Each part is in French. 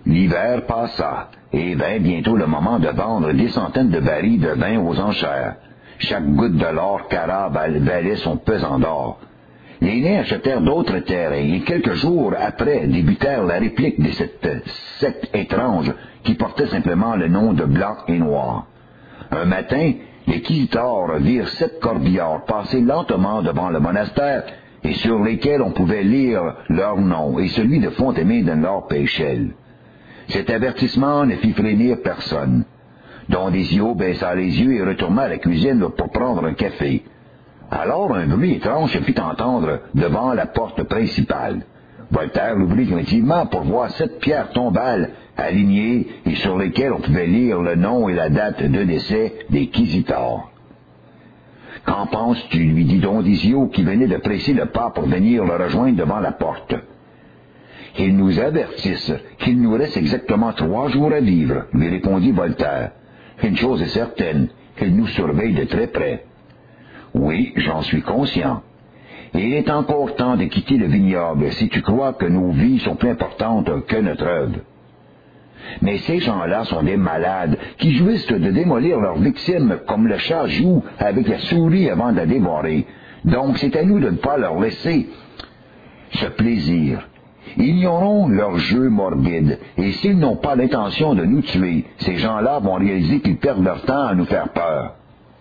L'hiver passa, et vint bientôt le moment de vendre des centaines de barils de vin aux enchères. Chaque goutte de l'or Cara valait son pesant d'or. Les nains achetèrent d'autres terrains, et quelques jours après débutèrent la réplique de cette secte étrange qui portait simplement le nom de Blanc et Noir. Un matin, les Quisitors virent 7 corbillards passer lentement devant le monastère, et sur lesquels on pouvait lire leur nom et celui de Fontaine de Lord Péchelle. Cet avertissement ne fit frémir personne. Don Désio baissa les yeux et retourna à la cuisine pour prendre un café. Alors un bruit étrange se fit entendre devant la porte principale. Voltaire l'ouvrit craintivement pour voir 7 pierres tombales alignées et sur lesquelles on pouvait lire le nom et la date de décès des Quisitors. « Qu'en penses-tu » lui dit Don Désio, qui venait de presser le pas pour venir le rejoindre devant la porte. « Ils nous avertissent qu'il nous reste exactement 3 jours à vivre, lui répondit Voltaire. Une chose est certaine, qu'ils nous surveillent de très près. Oui, j'en suis conscient. Et il est encore temps de quitter le vignoble si tu crois que nos vies sont plus importantes que notre œuvre. Mais ces gens-là sont des malades qui jouissent de démolir leurs victimes comme le chat joue avec la souris avant de la dévorer. Donc c'est à nous de ne pas leur laisser ce plaisir. Ignorons leur jeu morbide, et s'ils n'ont pas l'intention de nous tuer, ces gens-là vont réaliser qu'ils perdent leur temps à nous faire peur.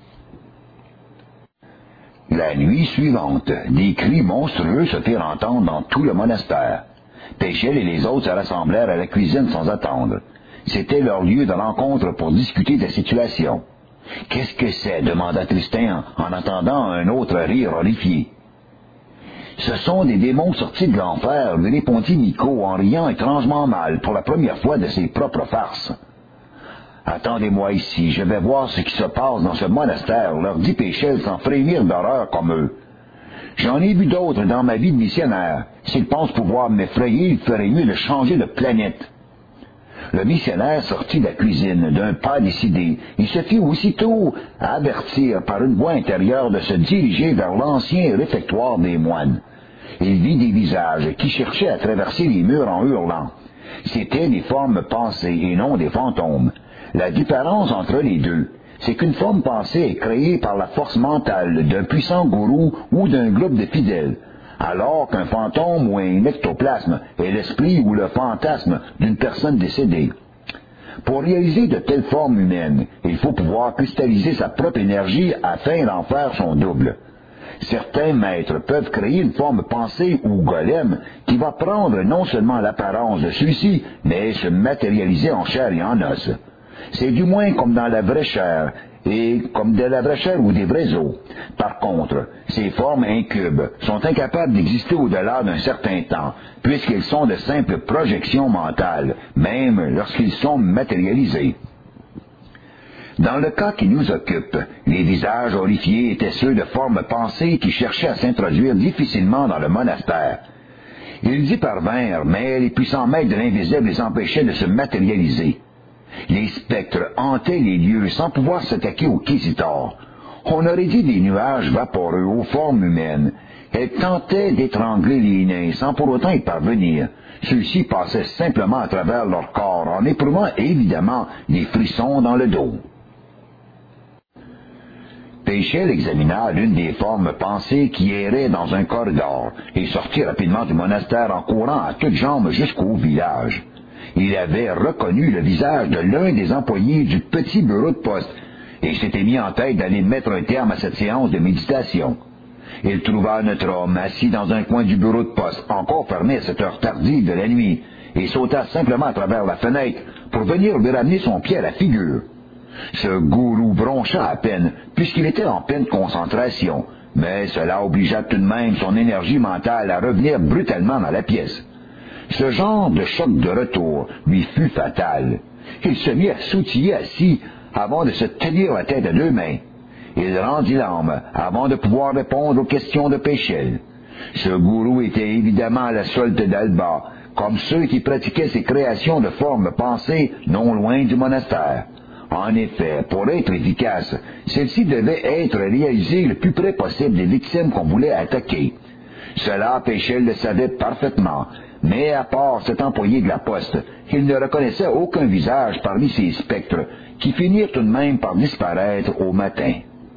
La nuit suivante, des cris monstrueux se firent entendre dans tout le monastère. Péchelle et les autres se rassemblèrent à la cuisine sans attendre. C'était leur lieu de rencontre pour discuter de la situation. « Qu'est-ce que c'est » demanda Tristan en entendant un autre rire horrifié. « Ce sont des démons sortis de l'enfer » lui répondit Nico en riant étrangement mal pour la première fois de ses propres farces. « Attendez-moi ici, je vais voir ce qui se passe dans ce monastère » leur dit Péchelle sans frémir d'horreur comme eux. J'en ai vu d'autres dans ma vie de missionnaire. S'ils pensent pouvoir m'effrayer, il ferait mieux de changer de planète. Le missionnaire sortit de la cuisine d'un pas décidé. Il se fit aussitôt avertir par une voix intérieure de se diriger vers l'ancien réfectoire des moines. Il vit des visages qui cherchaient à traverser les murs en hurlant. C'étaient des formes pensées et non des fantômes. La différence entre les deux, c'est qu'une forme pensée est créée par la force mentale d'un puissant gourou ou d'un groupe de fidèles, alors qu'un fantôme ou un ectoplasme est l'esprit ou le fantasme d'une personne décédée. Pour réaliser de telles formes humaines, il faut pouvoir cristalliser sa propre énergie afin d'en faire son double. Certains maîtres peuvent créer une forme pensée ou golem qui va prendre non seulement l'apparence de celui-ci, mais se matérialiser en chair et en os. C'est du moins comme dans la vraie chair, et comme de la vraie chair ou des vrais os. Par contre, ces formes incubes sont incapables d'exister au-delà d'un certain temps, puisqu'ils sont de simples projections mentales, même lorsqu'ils sont matérialisés. Dans le cas qui nous occupe, les visages horrifiés étaient ceux de formes pensées qui cherchaient à s'introduire difficilement dans le monastère. Ils y parvinrent, mais les puissants maîtres de l'invisible les empêchaient de se matérialiser. Les spectres hantaient les lieux sans pouvoir s'attaquer aux Quisitors. On aurait dit des nuages vaporeux aux formes humaines. Elles tentaient d'étrangler les nains sans pour autant y parvenir. Ceux-ci passaient simplement à travers leur corps en éprouvant évidemment des frissons dans le dos. Péchelle examina l'une des formes pensées qui erraient dans un corridor et sortit rapidement du monastère en courant à toutes jambes jusqu'au village. Il avait reconnu le visage de l'un des employés du petit bureau de poste et s'était mis en tête d'aller mettre un terme à cette séance de méditation. Il trouva notre homme assis dans un coin du bureau de poste, encore fermé à cette heure tardive de la nuit, et sauta simplement à travers la fenêtre pour venir lui ramener son pied à la figure. Ce gourou broncha à peine, puisqu'il était en pleine concentration, mais cela obligea tout de même son énergie mentale à revenir brutalement dans la pièce. Ce genre de choc de retour lui fut fatal. Il se mit à sautiller assis avant de se tenir la tête à 2 mains. Il rendit l'âme avant de pouvoir répondre aux questions de Péchelle. Ce gourou était évidemment à la solde d'Alba, comme ceux qui pratiquaient ces créations de formes pensées non loin du monastère. En effet, pour être efficace, celle-ci devait être réalisée le plus près possible des victimes qu'on voulait attaquer. Cela, Péchelle le savait parfaitement, Mais à part cet employé de la poste, il ne reconnaissait aucun visage parmi ces spectres qui finirent tout de même par disparaître au matin.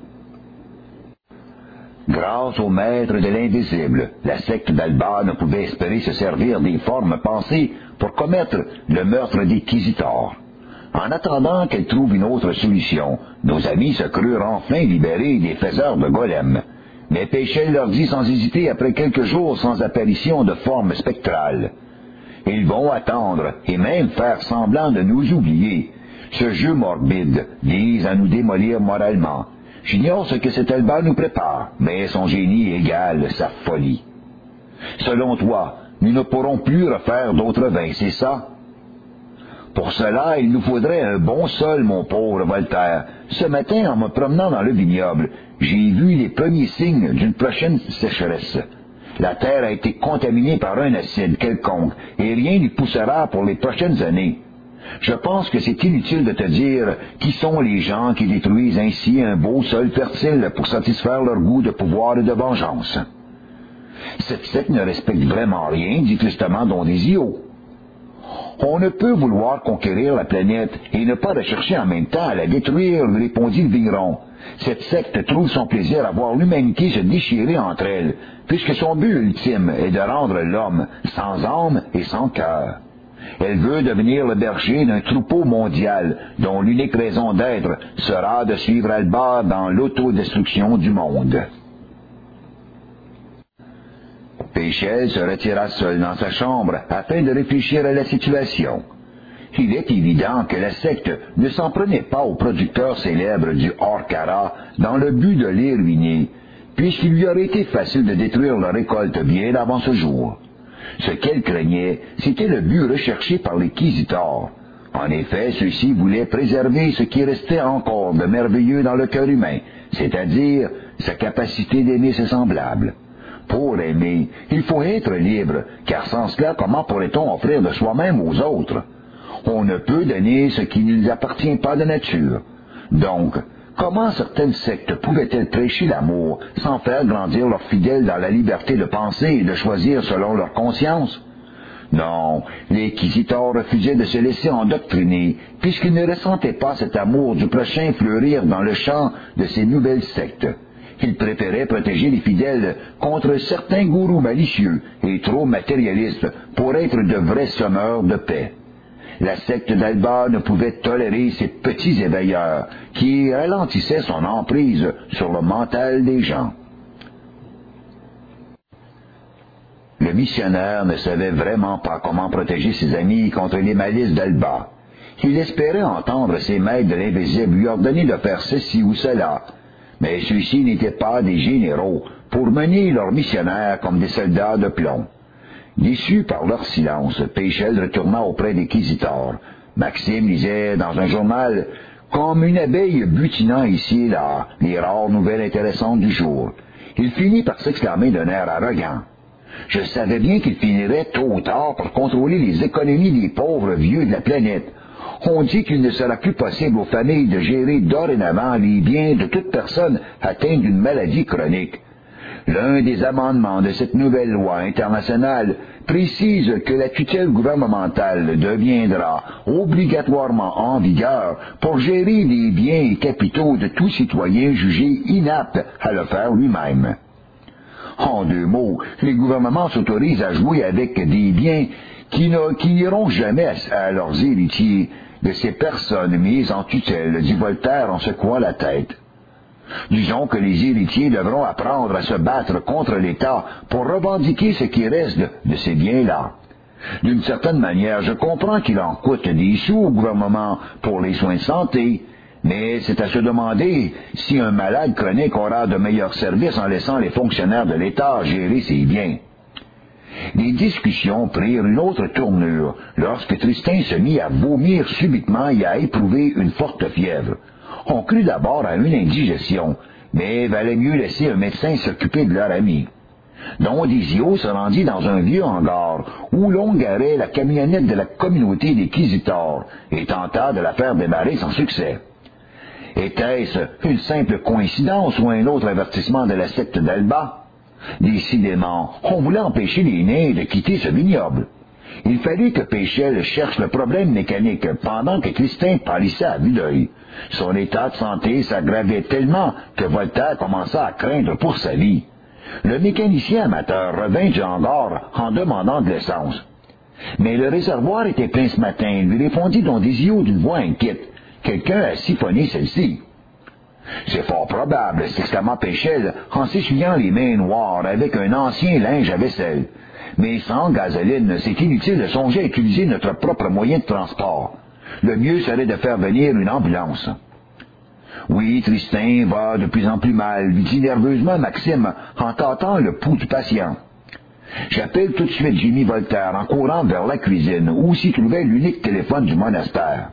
Grâce au maître de l'invisible, la secte d'Alba ne pouvait espérer se servir des formes pensées pour commettre le meurtre des Quisitors. En attendant qu'elle trouve une autre solution, nos amis se crurent enfin libérés des faiseurs de golems. Mais Péchel leur dit sans hésiter après quelques jours sans apparition de forme spectrale. Ils vont attendre et même faire semblant de nous oublier. Ce jeu morbide vise à nous démolir moralement. J'ignore ce que cet Alba nous prépare, mais son génie égale sa folie. Selon toi, nous ne pourrons plus refaire d'autres vins, c'est ça? Pour cela, il nous faudrait un bon sol, mon pauvre Voltaire. Ce matin, en me promenant dans le vignoble, j'ai vu les premiers signes d'une prochaine sécheresse. La terre a été contaminée par un acide quelconque, et rien n'y poussera pour les prochaines années. Je pense que c'est inutile de te dire qui sont les gens qui détruisent ainsi un beau sol fertile pour satisfaire leur goût de pouvoir et de vengeance. Cette secte ne respecte vraiment rien, dit tristement Don Désio. On ne peut vouloir conquérir la planète et ne pas rechercher en même temps à la détruire, répondit le vigneron. Cette secte trouve son plaisir à voir l'humanité se déchirer entre elles, puisque son but ultime est de rendre l'homme sans âme et sans cœur. Elle veut devenir le berger d'un troupeau mondial, dont l'unique raison d'être sera de suivre Alba dans l'autodestruction du monde. Péchel se retira seul dans sa chambre afin de réfléchir à la situation. Il est évident que la secte ne s'en prenait pas au producteur célèbre du Orcara dans le but de les ruiner, puisqu'il lui aurait été facile de détruire leur récolte bien avant ce jour. Ce qu'elle craignait, c'était le but recherché par les Quisitors. En effet, ceux-ci voulaient préserver ce qui restait encore de merveilleux dans le cœur humain, c'est-à-dire sa capacité d'aimer ses semblables. Pour aimer, il faut être libre, car sans cela, comment pourrait-on offrir de soi-même aux autres? On ne peut donner ce qui ne nous appartient pas de nature. Donc, comment certaines sectes pouvaient-elles prêcher l'amour sans faire grandir leurs fidèles dans la liberté de penser et de choisir selon leur conscience? Non, les Quisitors refusaient de se laisser endoctriner, puisqu'ils ne ressentaient pas cet amour du prochain fleurir dans le champ de ces nouvelles sectes. Ils préféraient protéger les fidèles contre certains gourous malicieux et trop matérialistes pour être de vrais semeurs de paix. La secte d'Alba ne pouvait tolérer ces petits éveilleurs qui ralentissaient son emprise sur le mental des gens. Le missionnaire ne savait vraiment pas comment protéger ses amis contre les malices d'Alba. Il espérait entendre ses maîtres de l'invisible lui ordonner de faire ceci ou cela, mais ceux-ci n'étaient pas des généraux pour mener leurs missionnaires comme des soldats de plomb. Déçu par leur silence, Péchel retourna auprès des Quisitors. Maxime lisait dans un journal comme une abeille butinant ici et là les rares nouvelles intéressantes du jour. Il finit par s'exclamer d'un air arrogant. Je savais bien qu'il finirait tôt ou tard par contrôler les économies des pauvres vieux de la planète. On dit qu'il ne sera plus possible aux familles de gérer dorénavant les biens de toute personne atteinte d'une maladie chronique. L'un des amendements de cette nouvelle loi internationale précise que la tutelle gouvernementale deviendra obligatoirement en vigueur pour gérer les biens et capitaux de tout citoyen jugé inapte à le faire lui-même. En deux mots, les gouvernements s'autorisent à jouer avec des biens qui n'iront jamais à leurs héritiers de ces personnes mises en tutelle, dit Voltaire en secouant la tête. Disons que les héritiers devront apprendre à se battre contre l'État pour revendiquer ce qui reste de ces biens-là. D'une certaine manière, je comprends qu'il en coûte des sous au gouvernement pour les soins de santé, mais c'est à se demander si un malade chronique aura de meilleurs services en laissant les fonctionnaires de l'État gérer ses biens. Les discussions prirent une autre tournure lorsque Tristan se mit à vomir subitement et à éprouver une forte fièvre. On crut d'abord à une indigestion, mais valait mieux laisser un médecin s'occuper de leur ami. Don Désio se rendit dans un vieux hangar où l'on garait la camionnette de la communauté des Quisitors et tenta de la faire démarrer sans succès. Était-ce une simple coïncidence ou un autre avertissement de la secte d'Alba? Décidément, on voulait empêcher les nains de quitter ce vignoble. Il fallut que Péchel cherche le problème mécanique pendant que Tristin pâlissait à vue d'œil. Son état de santé s'aggravait tellement que Voltaire commença à craindre pour sa vie. Le mécanicien amateur revint du hangar en demandant de l'essence. Mais le réservoir était plein ce matin, lui répondit Don Désio d'une voix inquiète. Quelqu'un a siphonné celle-ci. C'est fort probable, s'exclama Péchel en s'essuyant les mains noires avec un ancien linge à vaisselle. Mais sans gasoline, c'est inutile de songer à utiliser notre propre moyen de transport. Le mieux serait de faire venir une ambulance. Oui, Tristin va de plus en plus mal, lui dit nerveusement Maxime en tâtant le pouls du patient. J'appelle tout de suite Jimmy Voltaire en courant vers la cuisine, où s'y trouvait l'unique téléphone du monastère.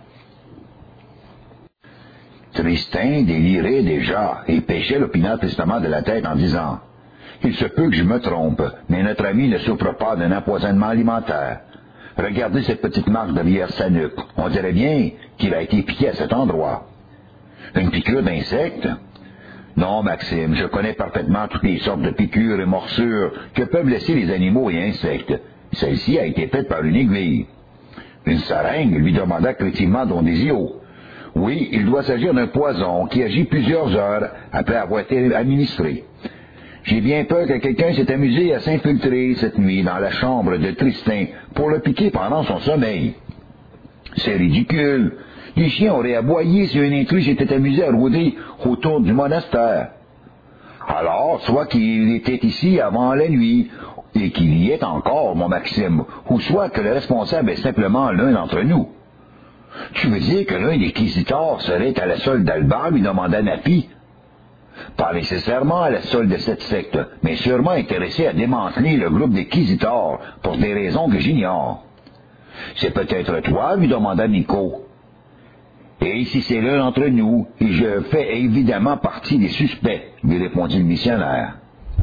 Tristin délirait déjà, et Péchel opina tristement de la tête en disant « Il se peut que je me trompe, mais notre ami ne souffre pas d'un empoisonnement alimentaire. Regardez cette petite marque derrière sa nuque. On dirait bien qu'il a été piqué à cet endroit. Une piqûre d'insecte? Non, Maxime, je connais parfaitement toutes les sortes de piqûres et morsures que peuvent laisser les animaux et insectes. Celle-ci a été faite par une aiguille. Une seringue, lui demanda craintivement Don Désio. Oui, il doit s'agir d'un poison qui agit plusieurs heures après avoir été administré. J'ai bien peur que quelqu'un s'est amusé à s'infiltrer cette nuit dans la chambre de Tristin pour le piquer pendant son sommeil. C'est ridicule. Les chiens auraient aboyé si un intrus s'était amusé à rôder autour du monastère. Alors, soit qu'il était ici avant la nuit, et qu'il y est encore, mon Maxime, ou soit que le responsable est simplement l'un d'entre nous. Tu veux dire que l'un des quisiteurs serait à la solde d'Alba, lui demanda Napi. Pas nécessairement à la solde de cette secte, mais sûrement intéressé à démanteler le groupe des quisiteurs pour des raisons que j'ignore. C'est peut-être toi, lui demanda Nico. Et si c'est l'un d'entre nous, et je fais évidemment partie des suspects, lui répondit le missionnaire.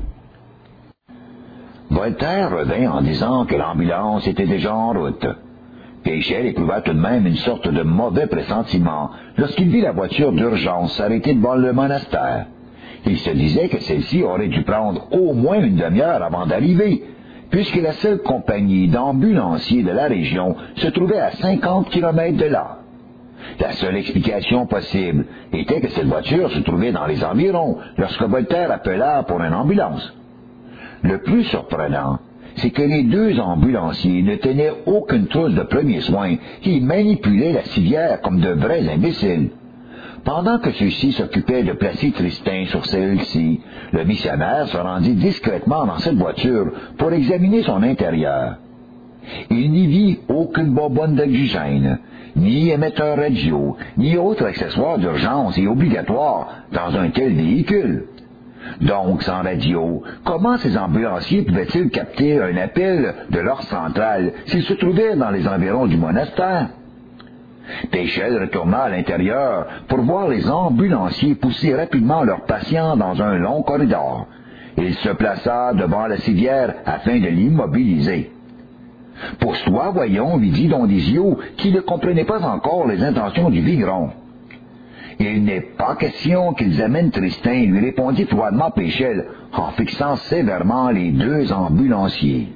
Voltaire revint en disant que l'ambulance était déjà en route. Péchel éprouva tout de même une sorte de mauvais pressentiment lorsqu'il vit la voiture d'urgence s'arrêter devant le monastère. Il se disait que celle-ci aurait dû prendre au moins une demi-heure avant d'arriver, puisque la seule compagnie d'ambulanciers de la région se trouvait à 50 kilomètres de là. La seule explication possible était que cette voiture se trouvait dans les environs lorsque Voltaire appela pour une ambulance. Le plus surprenant, c'est que les deux ambulanciers ne tenaient aucune trousse de premiers soins et manipulaient la civière comme de vrais imbéciles. Pendant que ceux-ci s'occupaient de placer Tristin sur celle-ci, le missionnaire se rendit discrètement dans cette voiture pour examiner son intérieur. Il n'y vit aucune bonbonne d'oxygène, ni émetteur radio, ni autre accessoire d'urgence et obligatoire dans un tel véhicule. Donc, sans radio, comment ces ambulanciers pouvaient-ils capter un appel de leur centrale s'ils se trouvaient dans les environs du monastère? Péchel retourna à l'intérieur pour voir les ambulanciers pousser rapidement leurs patients dans un long corridor. Il se plaça devant la civière afin de l'immobiliser. « Pousse-toi, voyons, lui dit Don Désio, qui ne comprenait pas encore les intentions du vigneron. « Il n'est pas question qu'ils amènent Tristin, lui répondit froidement Péchel, en fixant sévèrement les deux ambulanciers.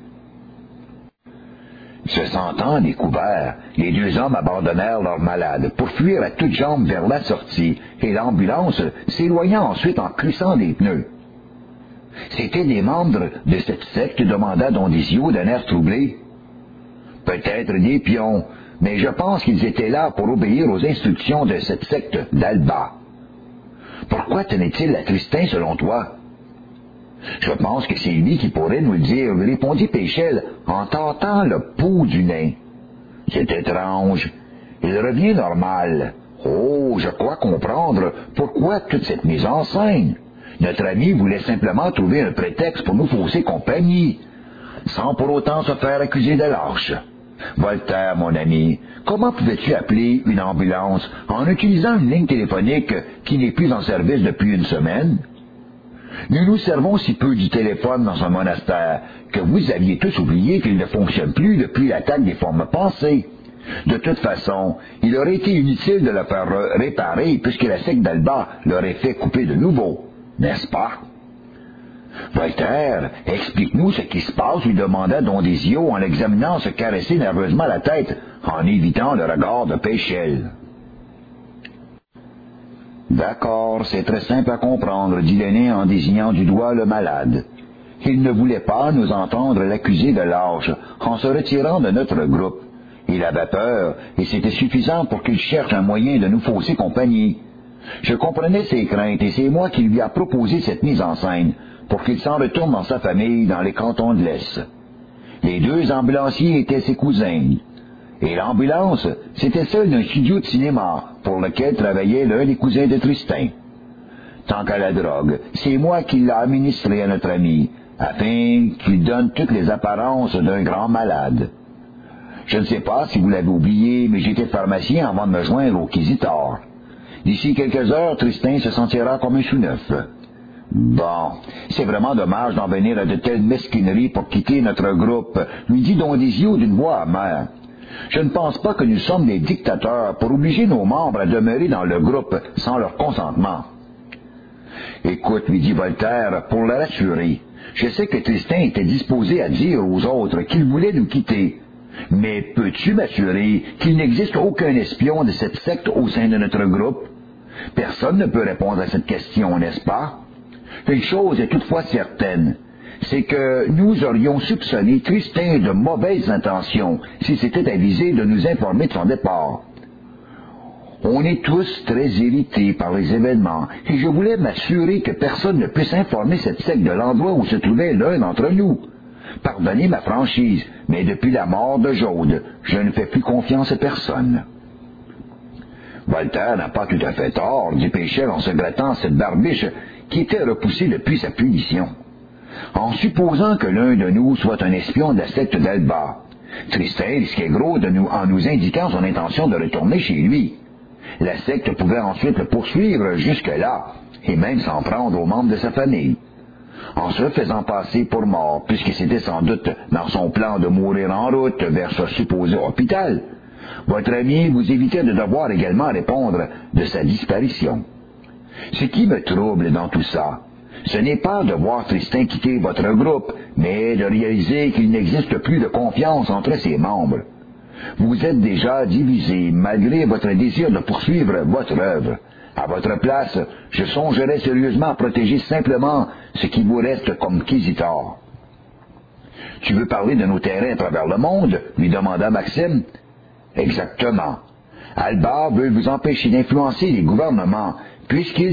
Se sentant découverts, les deux hommes abandonnèrent leur malade pour fuir à toutes jambes vers la sortie, et l'ambulance s'éloigna ensuite en crissant des pneus. C'étaient des membres de cette secte, demanda Don Désio d'un air troublé. Peut-être des pions, mais je pense qu'ils étaient là pour obéir aux instructions de cette secte d'Alba. Pourquoi tenait-il à Tristin, selon toi? Je pense que c'est lui qui pourrait nous le dire, lui répondit Péchel en tentant le pouls du nain. C'est étrange. Il revient normal. Oh, je crois comprendre pourquoi toute cette mise en scène. Notre ami voulait simplement trouver un prétexte pour nous fausser compagnie, sans pour autant se faire accuser de lâche. Voltaire, mon ami, comment pouvais-tu appeler une ambulance en utilisant une ligne téléphonique qui n'est plus en service depuis une semaine? Nous nous servons si peu du téléphone dans un monastère que vous aviez tous oublié qu'il ne fonctionne plus depuis l'attaque des formes pensées. De toute façon, il aurait été inutile de le faire réparer puisque la secte d'Alba l'aurait fait couper de nouveau, n'est-ce pas? Voltaire, explique-nous ce qui se passe, lui demanda Don Désio en l'examinant se caresser nerveusement la tête, en évitant le regard de Péchelle. D'accord, c'est très simple à comprendre, dit l'aîné en désignant du doigt le malade. Il ne voulait pas nous entendre l'accuser de lâche en se retirant de notre groupe. Il avait peur, et c'était suffisant pour qu'il cherche un moyen de nous fausser compagnie. Je comprenais ses craintes, et c'est moi qui lui a proposé cette mise en scène, pour qu'il s'en retourne dans sa famille dans les cantons de l'Est. Les deux ambulanciers étaient ses cousins, et l'ambulance, c'était celle d'un studio de cinéma, pour lequel travaillait l'un des cousins de Tristan. Tant qu'à la drogue, c'est moi qui l'ai administré à notre ami, afin qu'il donne toutes les apparences d'un grand malade. Je ne sais pas si vous l'avez oublié, mais j'étais pharmacien avant de me joindre au Quisitor. D'ici quelques heures, Tristan se sentira comme un sous-neuf. Bon, c'est vraiment dommage d'en venir à de telles mesquineries pour quitter notre groupe, lui dit Don Désio d'une voix amère. Je ne pense pas que nous sommes des dictateurs pour obliger nos membres à demeurer dans le groupe sans leur consentement. Écoute, lui dit Voltaire, pour le rassurer, je sais que Tristan était disposé à dire aux autres qu'il voulait nous quitter. Mais peux-tu m'assurer qu'il n'existe aucun espion de cette secte au sein de notre groupe? Personne ne peut répondre à cette question, n'est-ce pas? Une chose est toutefois certaine, c'est que nous aurions soupçonné Tristan de mauvaises intentions s'il s'était avisé de nous informer de son départ. On est tous très irrités par les événements, et je voulais m'assurer que personne ne puisse informer cette secte de l'endroit où se trouvait l'un d'entre nous. Pardonnez ma franchise, mais depuis la mort de Jaude, je ne fais plus confiance à personne. Voltaire n'a pas tout à fait tort, dit Péchelle en se grattant cette barbiche qui était repoussée depuis sa punition. En supposant que l'un de nous soit un espion de la secte d'Alba, Tristan risquait gros en nous indiquant son intention de retourner chez lui. La secte pouvait ensuite le poursuivre jusque-là, et même s'en prendre aux membres de sa famille. En se faisant passer pour mort, puisque c'était sans doute dans son plan de mourir en route vers ce supposé hôpital, votre ami vous évitait de devoir également répondre de sa disparition. Ce qui me trouble dans tout ça, ce n'est pas de voir Tristan quitter votre groupe, mais de réaliser qu'il n'existe plus de confiance entre ses membres. Vous êtes déjà divisés, malgré votre désir de poursuivre votre œuvre. À votre place, je songerais sérieusement à protéger simplement ce qui vous reste comme Quisitor. « Tu veux parler de nos terrains à travers le monde ?» lui demanda Maxime. « Exactement. Alba veut vous empêcher d'influencer les gouvernements, puisqu'il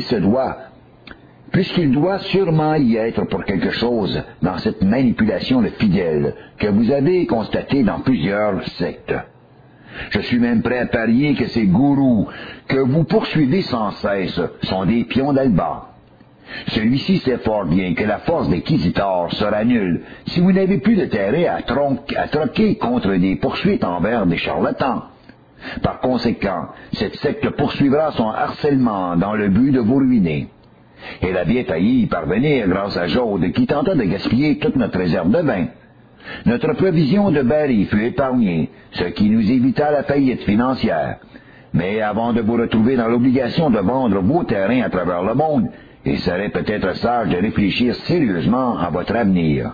doit sûrement y être pour quelque chose dans cette manipulation de fidèles que vous avez constatée dans plusieurs sectes. Je suis même prêt à parier que ces gourous que vous poursuivez sans cesse sont des pions d'Alba. Celui-ci sait fort bien que la force des Quisitors sera nulle si vous n'avez plus de terrain à troquer contre des poursuites envers des charlatans. Par conséquent, cette secte poursuivra son harcèlement dans le but de vous ruiner. Elle avait failli y parvenir grâce à Jaude qui tenta de gaspiller toute notre réserve de vin. Notre provision de barils fut épargnée, ce qui nous évita la faillite financière. Mais avant de vous retrouver dans l'obligation de vendre vos terrains à travers le monde, il serait peut-être sage de réfléchir sérieusement à votre avenir.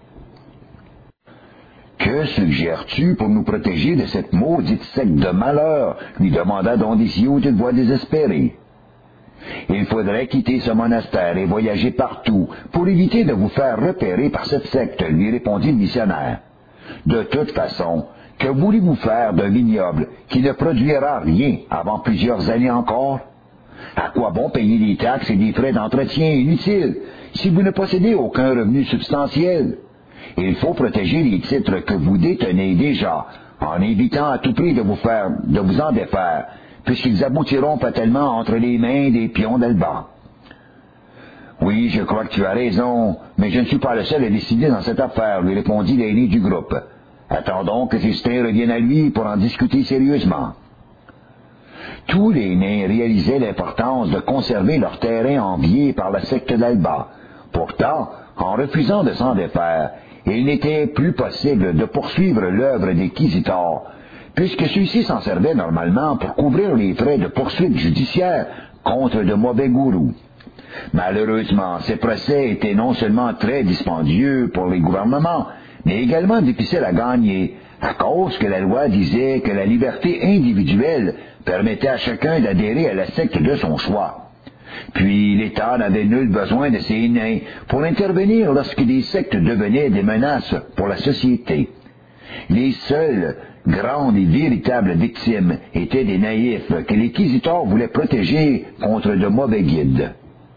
Que suggères-tu pour nous protéger de cette maudite secte de malheur? Lui demanda Don Désio d'une voix désespérée. Il faudrait quitter ce monastère et voyager partout pour éviter de vous faire repérer par cette secte, lui répondit le missionnaire. De toute façon, que voulez-vous faire d'un vignoble qui ne produira rien avant plusieurs années encore? À quoi bon payer des taxes et des frais d'entretien inutiles si vous ne possédez aucun revenu substantiel? Il faut protéger les titres que vous détenez déjà, en évitant à tout prix de vous en défaire, puisqu'ils aboutiront fatalement entre les mains des pions d'Alba. Oui, je crois que tu as raison, mais je ne suis pas le seul à décider dans cette affaire, lui répondit l'aîné du groupe. Attendons que Tristan revienne à lui pour en discuter sérieusement. Tous les nains réalisaient l'importance de conserver leur terrain envié par la secte d'Alba. Pourtant, en refusant de s'en défaire, il n'était plus possible de poursuivre l'œuvre des Quisitors, puisque ceux-ci s'en servaient normalement pour couvrir les frais de poursuites judiciaires contre de mauvais gourous. Malheureusement, ces procès étaient non seulement très dispendieux pour les gouvernements, mais également difficiles à gagner, à cause que la loi disait que la liberté individuelle permettait à chacun d'adhérer à la secte de son choix. Puis l'État n'avait nul besoin de ces nains pour intervenir lorsque des sectes devenaient des menaces pour la société. Les seules grandes et véritables victimes étaient des naïfs que l'inquisiteur voulait protéger contre de mauvais guides.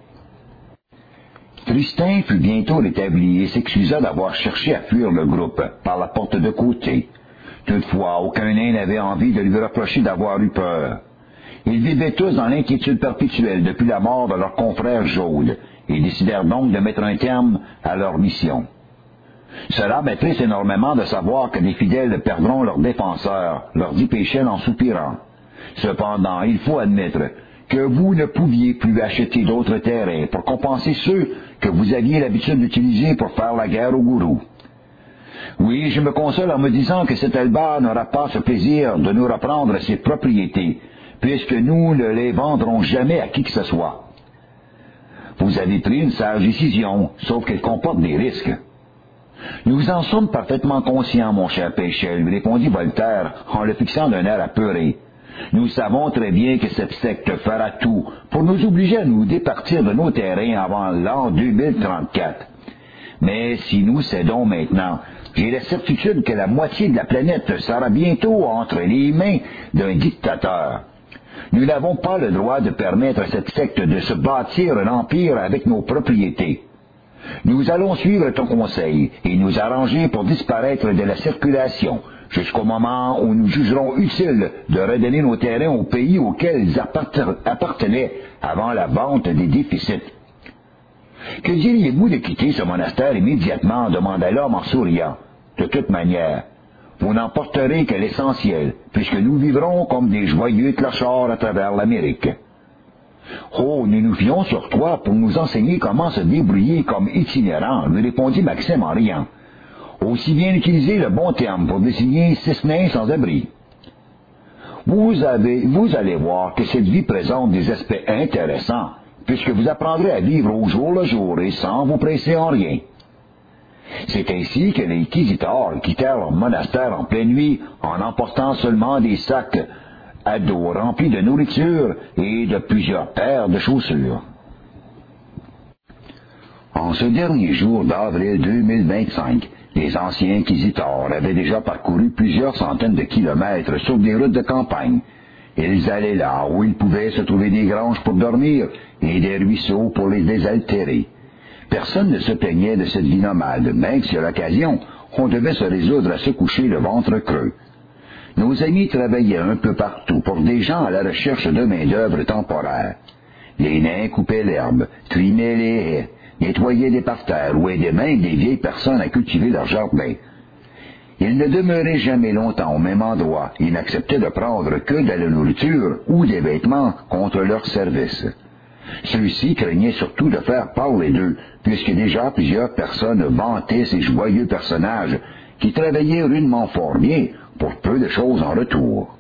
Tristan fut bientôt rétabli et s'excusa d'avoir cherché à fuir le groupe par la porte de côté. Toutefois, aucun nain n'avait envie de lui reprocher d'avoir eu peur. Ils vivaient tous dans l'inquiétude perpétuelle depuis la mort de leur confrère Jaude et décidèrent donc de mettre un terme à leur mission. Cela m'attriste énormément de savoir que les fidèles perdront leurs défenseurs, leur dit Péchel en soupirant. Cependant, il faut admettre que vous ne pouviez plus acheter d'autres terrains pour compenser ceux que vous aviez l'habitude d'utiliser pour faire la guerre au gourou. Oui, je me console en me disant que cet Elba n'aura pas ce plaisir de nous reprendre ses propriétés, puisque nous ne les vendrons jamais à qui que ce soit. Vous avez pris une sage décision, sauf qu'elle comporte des risques. Nous en sommes parfaitement conscients, mon cher Péchel, lui répondit Voltaire en le fixant d'un air apeuré. Nous savons très bien que cette secte fera tout pour nous obliger à nous départir de nos terrains avant l'an 2034. Mais si nous cédons maintenant, j'ai la certitude que la moitié de la planète sera bientôt entre les mains d'un dictateur. Nous n'avons pas le droit de permettre à cette secte de se bâtir un empire avec nos propriétés. Nous allons suivre ton conseil et nous arranger pour disparaître de la circulation jusqu'au moment où nous jugerons utile de redonner nos terrains aux pays auxquels ils appartenaient avant la vente des déficits. Que diriez-vous de quitter ce monastère immédiatement, demanda l'homme en souriant. De toute manière, vous n'emporterez que l'essentiel, puisque nous vivrons comme des joyeux clochards à travers l'Amérique. Oh, nous nous fions sur toi pour nous enseigner comment se débrouiller comme itinérants, lui répondit Maxime en riant. Aussi bien utiliser le bon terme pour désigner 6 nains sans abri. Vous allez voir que cette vie présente des aspects intéressants, puisque vous apprendrez à vivre au jour le jour et sans vous presser en rien. C'est ainsi que les inquisiteurs quittèrent leur monastère en pleine nuit en emportant seulement des sacs à dos remplis de nourriture et de plusieurs paires de chaussures. En ce dernier jour d'avril 2025, les anciens inquisiteurs avaient déjà parcouru plusieurs centaines de kilomètres sur des routes de campagne. Ils allaient là où ils pouvaient se trouver des granges pour dormir et des ruisseaux pour les désaltérer. Personne ne se plaignait de cette vie nomade, même si à l'occasion, on devait se résoudre à se coucher le ventre creux. Nos amis travaillaient un peu partout pour des gens à la recherche de main-d'œuvre temporaire. Les nains coupaient l'herbe, trimaient les haies, nettoyaient les parterres ou aidaient même des vieilles personnes à cultiver leur jardin. Ils ne demeuraient jamais longtemps au même endroit et n'acceptaient de prendre que de la nourriture ou des vêtements contre leur service. Ceux-ci craignaient surtout de faire parler d'eux, puisque déjà plusieurs personnes vantaient ces joyeux personnages qui travaillaient rudement fort bien pour peu de choses en retour.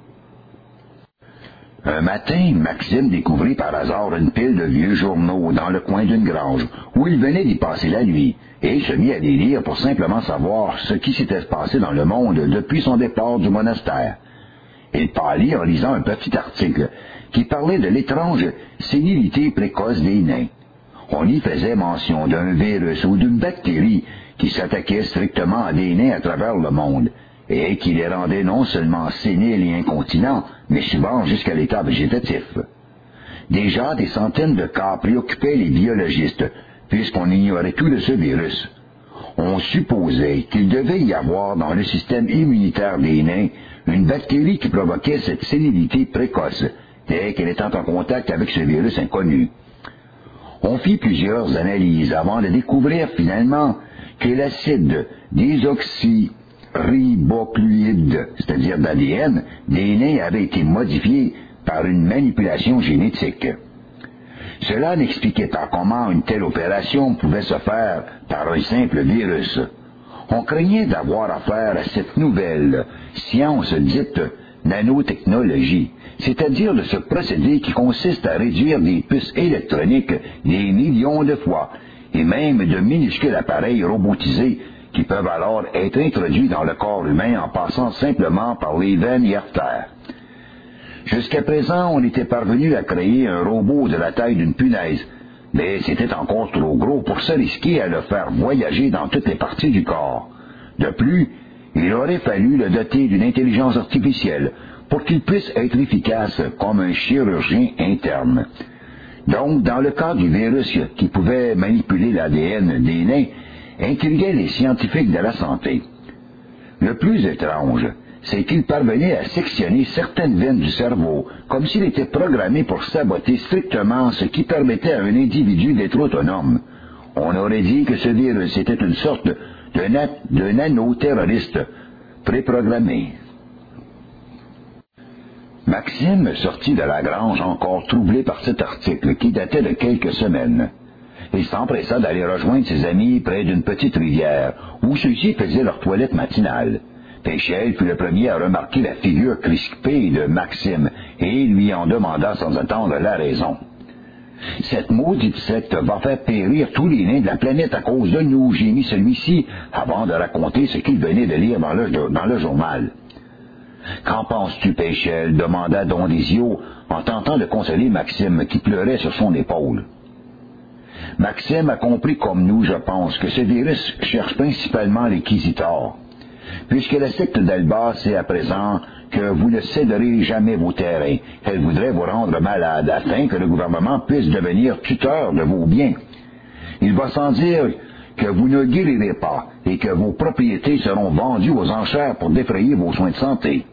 Un matin, Maxime découvrit par hasard une pile de vieux journaux dans le coin d'une grange, où il venait d'y passer la nuit, et se mit à les lire pour simplement savoir ce qui s'était passé dans le monde depuis son départ du monastère. Il pâlit en lisant un petit article qui parlait de l'étrange sénilité précoce des nains. On y faisait mention d'un virus ou d'une bactérie qui s'attaquait strictement à des nains à travers le monde, et qui les rendait non seulement séniles et incontinents, mais souvent jusqu'à l'état végétatif. Déjà, des centaines de cas préoccupaient les biologistes, puisqu'on ignorait tout de ce virus. On supposait qu'il devait y avoir dans le système immunitaire des nains une bactérie qui provoquait cette sénilité précoce, dès qu'elle était en contact avec ce virus inconnu. On fit plusieurs analyses avant de découvrir finalement que l'acide désoxyribocluide, c'est-à-dire d'ADN, des nains avait été modifié par une manipulation génétique. Cela n'expliquait pas comment une telle opération pouvait se faire par un simple virus. On craignait d'avoir affaire à cette nouvelle science dite nanotechnologie, c'est-à-dire de ce procédé qui consiste à réduire des puces électroniques des millions de fois, et même de minuscules appareils robotisés qui peuvent alors être introduits dans le corps humain en passant simplement par les veines et artères. Jusqu'à présent, on était parvenu à créer un robot de la taille d'une punaise, mais c'était encore trop gros pour se risquer à le faire voyager dans toutes les parties du corps. De plus, il aurait fallu le doter d'une intelligence artificielle pour qu'il puisse être efficace comme un chirurgien interne. Donc, dans le cas du virus qui pouvait manipuler l'ADN des nains, intriguait les scientifiques de la santé. Le plus étrange, c'est qu'il parvenait à sectionner certaines veines du cerveau, comme s'il était programmé pour saboter strictement ce qui permettait à un individu d'être autonome. On aurait dit que ce virus était une sorte de nano-terroriste préprogrammé. Maxime sortit de la grange encore troublé par cet article qui datait de quelques semaines. Il s'empressa d'aller rejoindre ses amis près d'une petite rivière, où ceux-ci faisaient leur toilette matinale. Péchel fut le premier à remarquer la figure crispée de Maxime, et lui en demanda sans attendre la raison. « Cette maudite secte va faire périr tous les nains de la planète à cause de nous, gémit celui-ci, avant de raconter ce qu'il venait de lire dans le journal. « Qu'en penses-tu, Péchel? Demanda Don Désio, en tentant de consoler Maxime, qui pleurait sur son épaule. Maxime a compris comme nous, je pense, que ce virus cherche principalement l'inquisiteur. Puisque la secte d'Alba sait à présent que vous ne céderez jamais vos terrains, elle voudrait vous rendre malade afin que le gouvernement puisse devenir tuteur de vos biens. Il va sans dire que vous ne guérirez pas et que vos propriétés seront vendues aux enchères pour défrayer vos soins de santé.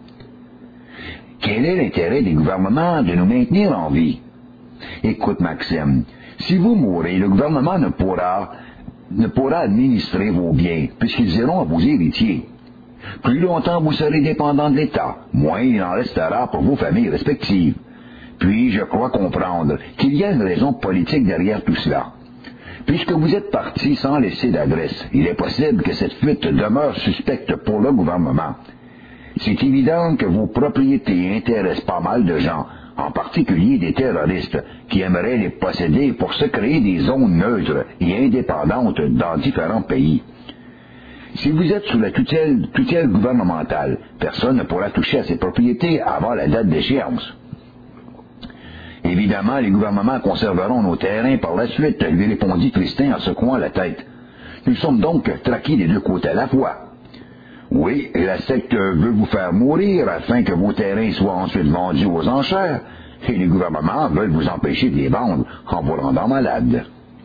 Quel est l'intérêt des gouvernements de nous maintenir en vie? Écoute, Maxime, si vous mourrez, le gouvernement ne pourra administrer vos biens, puisqu'ils iront à vos héritiers. Plus longtemps vous serez dépendant de l'État, moins il en restera pour vos familles respectives. Puis je crois comprendre qu'il y a une raison politique derrière tout cela. Puisque vous êtes parti sans laisser d'adresse, il est possible que cette fuite demeure suspecte pour le gouvernement. C'est évident que vos propriétés intéressent pas mal de gens, en particulier des terroristes, qui aimeraient les posséder pour se créer des zones neutres et indépendantes dans différents pays. Si vous êtes sous la tutelle gouvernementale, personne ne pourra toucher à ces propriétés avant la date d'échéance. Évidemment, les gouvernements conserveront nos terrains par la suite, lui répondit Tristan en secouant la tête. Nous sommes donc traqués des deux côtés à la fois. Oui, la secte veut vous faire mourir afin que vos terrains soient ensuite vendus aux enchères, et les gouvernements veulent vous empêcher de les vendre en vous rendant malade.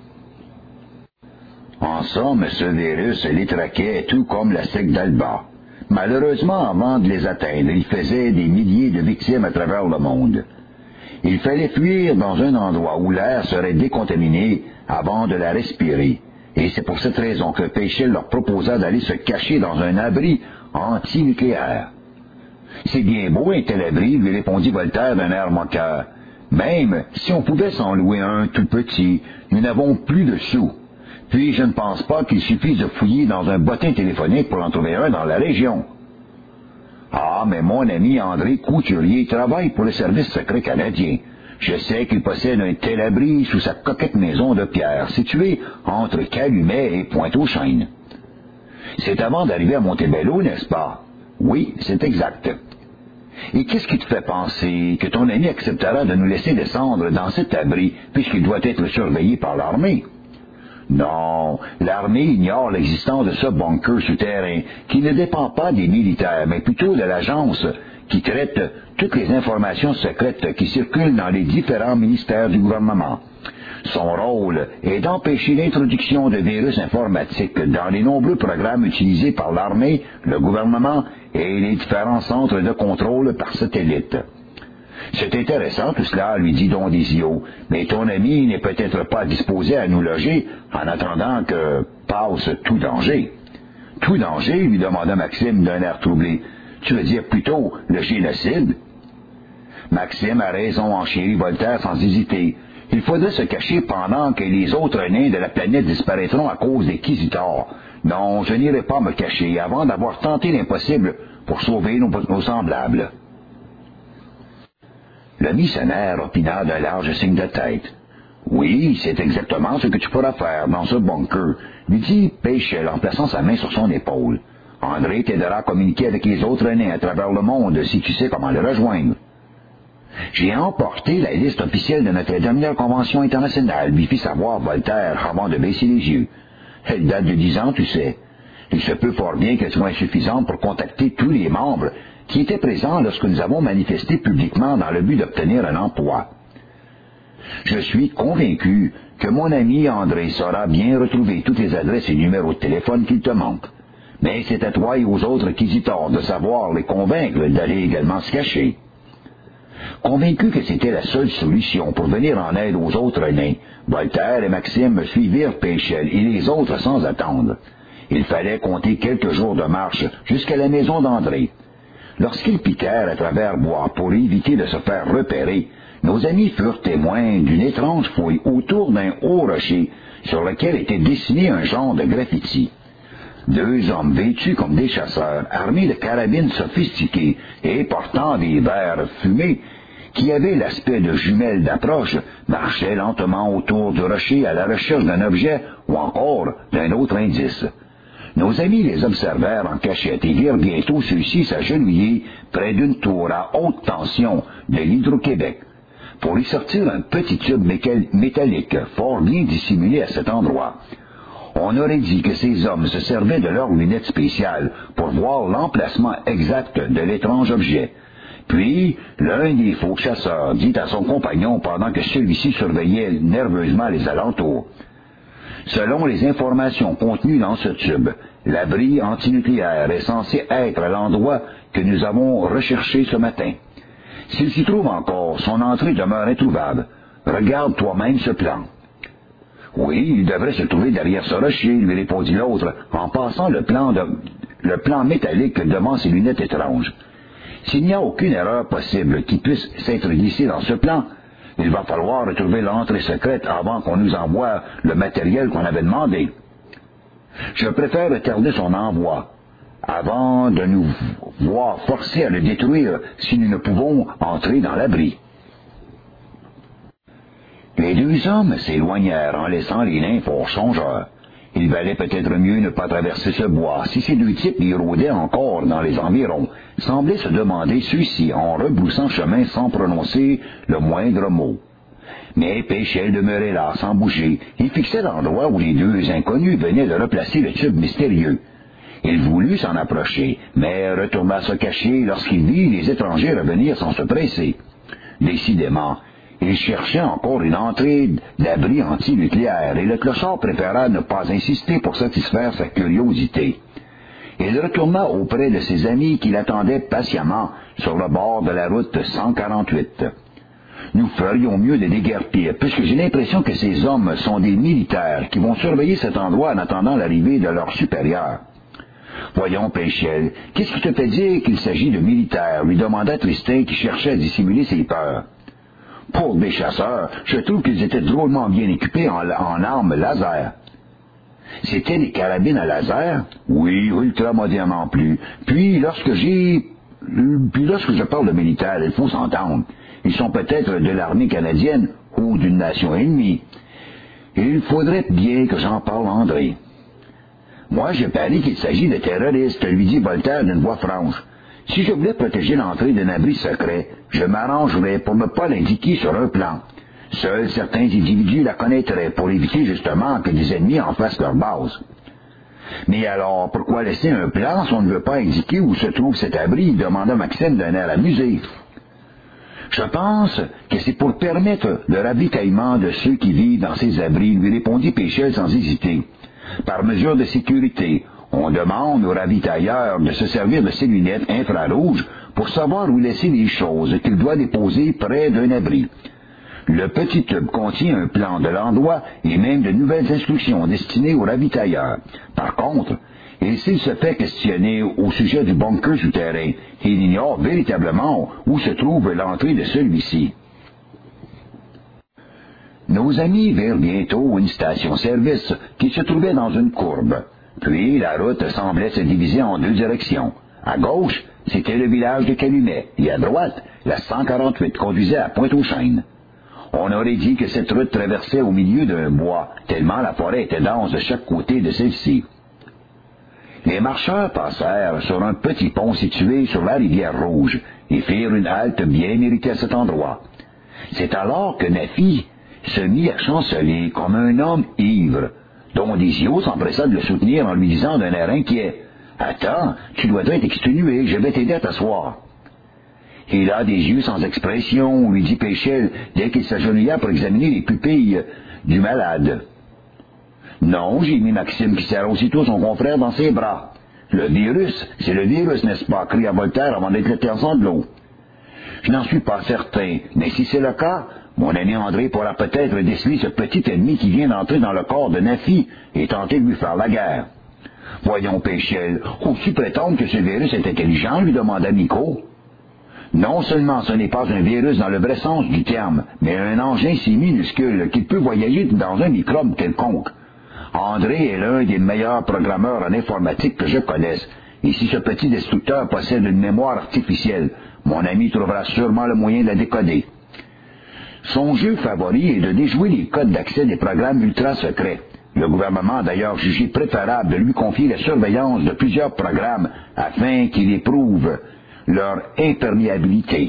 En somme, ce virus les traquait tout comme la secte d'Alba. Malheureusement, avant de les atteindre, il faisait des milliers de victimes à travers le monde. Il fallait fuir dans un endroit où l'air serait décontaminé avant de la respirer. Et c'est pour cette raison que Péchel leur proposa d'aller se cacher dans un abri anti-nucléaire. C'est bien beau un tel abri, lui répondit Voltaire d'un air moqueur. Même si on pouvait s'en louer un tout petit, nous n'avons plus de sous. Puis je ne pense pas qu'il suffise de fouiller dans un bottin téléphonique pour en trouver un dans la région. Ah, mais mon ami André Couturier travaille pour le service secret canadien. Je sais qu'il possède un tel abri sous sa coquette maison de pierre, située entre Calumet et Pointe-aux-Chênes. C'est avant d'arriver à Montebello, n'est-ce pas? Oui, c'est exact. Et qu'est-ce qui te fait penser que ton ami acceptera de nous laisser descendre dans cet abri, puisqu'il doit être surveillé par l'armée? Non, l'armée ignore l'existence de ce bunker souterrain, qui ne dépend pas des militaires, mais plutôt de l'agence qui traite toutes les informations secrètes qui circulent dans les différents ministères du gouvernement. Son rôle est d'empêcher l'introduction de virus informatiques dans les nombreux programmes utilisés par l'armée, le gouvernement et les différents centres de contrôle par satellite. C'est intéressant tout cela, lui dit Don Désio, mais ton ami n'est peut-être pas disposé à nous loger en attendant que passe tout danger. Tout danger, lui demanda Maxime d'un air troublé. Tu veux dire plutôt le génocide? Maxime a raison, enchérit Voltaire sans hésiter. Il faudrait se cacher pendant que les autres nains de la planète disparaîtront à cause des Quisitors. Non, je n'irai pas me cacher avant d'avoir tenté l'impossible pour sauver nos semblables. Le missionnaire opina d'un large signe de tête. « Oui, c'est exactement ce que tu pourras faire dans ce bunker, » lui dit Péchel en plaçant sa main sur son épaule. « André t'aidera à communiquer avec les autres aînés à travers le monde si tu sais comment le rejoindre. » « J'ai emporté la liste officielle de notre dernière convention internationale, lui fit savoir Voltaire avant de baisser les yeux. Elle date de 10 ans, tu sais. Il se peut fort bien qu'elle soit insuffisante pour contacter tous les membres qui étaient présents lorsque nous avons manifesté publiquement dans le but d'obtenir un emploi. Je suis convaincu que mon ami André saura bien retrouver toutes les adresses et numéros de téléphone qu'il te manque. Mais c'est à toi et aux autres inquisiteurs de savoir les convaincre d'aller également se cacher. » Convaincus que c'était la seule solution pour venir en aide aux autres nains, Voltaire et Maxime suivirent Péchel et les autres sans attendre. Il fallait compter quelques jours de marche jusqu'à la maison d'André. Lorsqu'ils piquèrent à travers bois pour éviter de se faire repérer, nos amis furent témoins d'une étrange fouille autour d'un haut rocher sur lequel était dessiné un genre de graffiti. 2 hommes vêtus comme des chasseurs, armés de carabines sophistiquées et portant des verres fumés, qui avaient l'aspect de jumelles d'approche, marchaient lentement autour du rocher à la recherche d'un objet ou encore d'un autre indice. Nos amis les observèrent en cachette et virent bientôt ceux-ci s'agenouiller près d'une tour à haute tension de l'Hydro-Québec, pour y sortir un petit tube métallique fort bien dissimulé à cet endroit. On aurait dit que ces hommes se servaient de leurs lunettes spéciales pour voir l'emplacement exact de l'étrange objet. Puis, l'un des faux chasseurs dit à son compagnon pendant que celui-ci surveillait nerveusement les alentours. Selon les informations contenues dans ce tube, l'abri antinucléaire est censé être à l'endroit que nous avons recherché ce matin. S'il s'y trouve encore, son entrée demeure introuvable. Regarde toi-même ce plan. « Oui, il devrait se trouver derrière ce rocher, » lui répondit l'autre, en passant le plan métallique devant ses lunettes étranges. « S'il n'y a aucune erreur possible qui puisse s'être glissée dans ce plan, il va falloir retrouver l'entrée secrète avant qu'on nous envoie le matériel qu'on avait demandé. Je préfère retarder son envoi, avant de nous voir forcés à le détruire si nous ne pouvons entrer dans l'abri. » Les 2 hommes s'éloignèrent en laissant les nains fort songeurs. Il valait peut-être mieux ne pas traverser ce bois si ces 2 types y rôdaient encore dans les environs, semblaient se demander ceux-ci en rebroussant chemin sans prononcer le moindre mot. Mais Péchel demeurait là, sans bouger. Il fixait l'endroit où les 2 inconnus venaient de replacer le tube mystérieux. Il voulut s'en approcher, mais retourna se cacher lorsqu'il vit les étrangers revenir sans se presser. Décidément, il cherchait encore une entrée d'abri antinucléaire, et le clochard préféra ne pas insister pour satisfaire sa curiosité. Il retourna auprès de ses amis qui l'attendaient patiemment sur le bord de la route 148. « Nous ferions mieux de déguerpir, puisque j'ai l'impression que ces hommes sont des militaires qui vont surveiller cet endroit en attendant l'arrivée de leurs supérieurs. » « Voyons, Péchel, qu'est-ce qui te fait dire qu'il s'agit de militaires ?» lui demanda Tristan qui cherchait à dissimuler ses peurs. « Pour des chasseurs, je trouve qu'ils étaient drôlement bien équipés en armes laser. » « C'était des carabines à laser? »« Oui, ultra-modernes en plus. Puis lorsque je parle de militaires, il faut s'entendre. Ils sont peut-être de l'armée canadienne ou d'une nation ennemie. Il faudrait bien que j'en parle à André. »« Moi, je parie qu'il s'agit de terroristes, » lui dit Voltaire d'une voix franche. « Si je voulais protéger l'entrée d'un abri secret, je m'arrangerais pour ne pas l'indiquer sur un plan. Seuls certains individus la connaîtraient pour éviter justement que des ennemis en fassent leur base. Mais alors, pourquoi laisser un plan si on ne veut pas indiquer où se trouve cet abri ?» demanda Maxime d'un air amusé. « Je pense que c'est pour permettre le ravitaillement de ceux qui vivent dans ces abris, » lui répondit Péchel sans hésiter. « Par mesure de sécurité, on demande aux ravitailleurs de se servir de ces lunettes infrarouges pour savoir où laisser les choses qu'il doit déposer près d'un abri. Le petit tube contient un plan de l'endroit et même de nouvelles instructions destinées aux ravitailleurs. Par contre, et s'il se fait questionner au sujet du bunker souterrain, il ignore véritablement où se trouve l'entrée de celui-ci. » Nos amis virent bientôt une station-service qui se trouvait dans une courbe. Puis la route semblait se diviser en 2 directions. À gauche, c'était le village de Calumet, et à droite, la 148 conduisait à Pointe-aux-Chênes. On aurait dit que cette route traversait au milieu d'un bois, tellement la forêt était dense de chaque côté de celle-ci. Les marcheurs passèrent sur un petit pont situé sur la rivière Rouge et firent une halte bien méritée à cet endroit. C'est alors que Nafi se mit à chanceler comme un homme ivre, dont Dizio s'empressa de le soutenir en lui disant d'un air inquiet, « Attends, tu dois être exténué, je vais t'aider à t'asseoir. » Il a des yeux sans expression, lui dit Péchel, dès qu'il s'agenouilla pour examiner les pupilles du malade. « Non, j'ai mis Maxime qui serra aussitôt son confrère dans ses bras. Le virus, c'est le virus, n'est-ce pas? Cria Voltaire avant d'éclater en sanglots. Je n'en suis pas certain, mais si c'est le cas, mon ami André pourra peut-être déceler ce petit ennemi qui vient d'entrer dans le corps de Nafi et tenter de lui faire la guerre. Voyons, Péchel, oses-tu prétendre que ce virus est intelligent, lui demanda Nico. Non seulement ce n'est pas un virus dans le vrai sens du terme, mais un engin si minuscule qu'il peut voyager dans un microbe quelconque. André est l'un des meilleurs programmeurs en informatique que je connaisse, et si ce petit destructeur possède une mémoire artificielle, mon ami trouvera sûrement le moyen de la décoder. Son jeu favori est de déjouer les codes d'accès des programmes ultra-secrets. Le gouvernement a d'ailleurs jugé préférable de lui confier la surveillance de plusieurs programmes afin qu'il éprouve leur imperméabilité.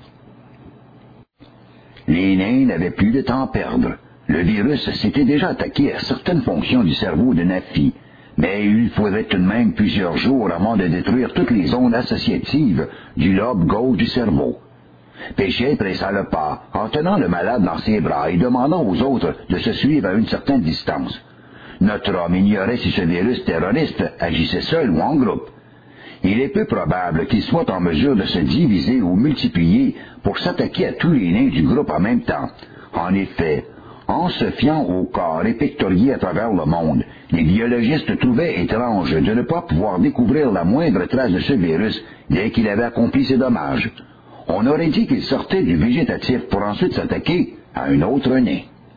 Les nains n'avaient plus de temps à perdre. Le virus s'était déjà attaqué à certaines fonctions du cerveau de Nafi, mais il faudrait tout de même plusieurs jours avant de détruire toutes les ondes associatives du lobe gauche du cerveau. Péchet pressa le pas, en tenant le malade dans ses bras et demandant aux autres de se suivre à une certaine distance. Notre homme ignorait si ce virus terroriste agissait seul ou en groupe. Il est peu probable qu'il soit en mesure de se diviser ou multiplier pour s'attaquer à tous les nains du groupe en même temps. En effet, en se fiant au corps répertorié à travers le monde, les biologistes trouvaient étrange de ne pas pouvoir découvrir la moindre trace de ce virus dès qu'il avait accompli ses dommages. On aurait dit qu'il sortait du végétatif pour ensuite s'attaquer à un autre nain.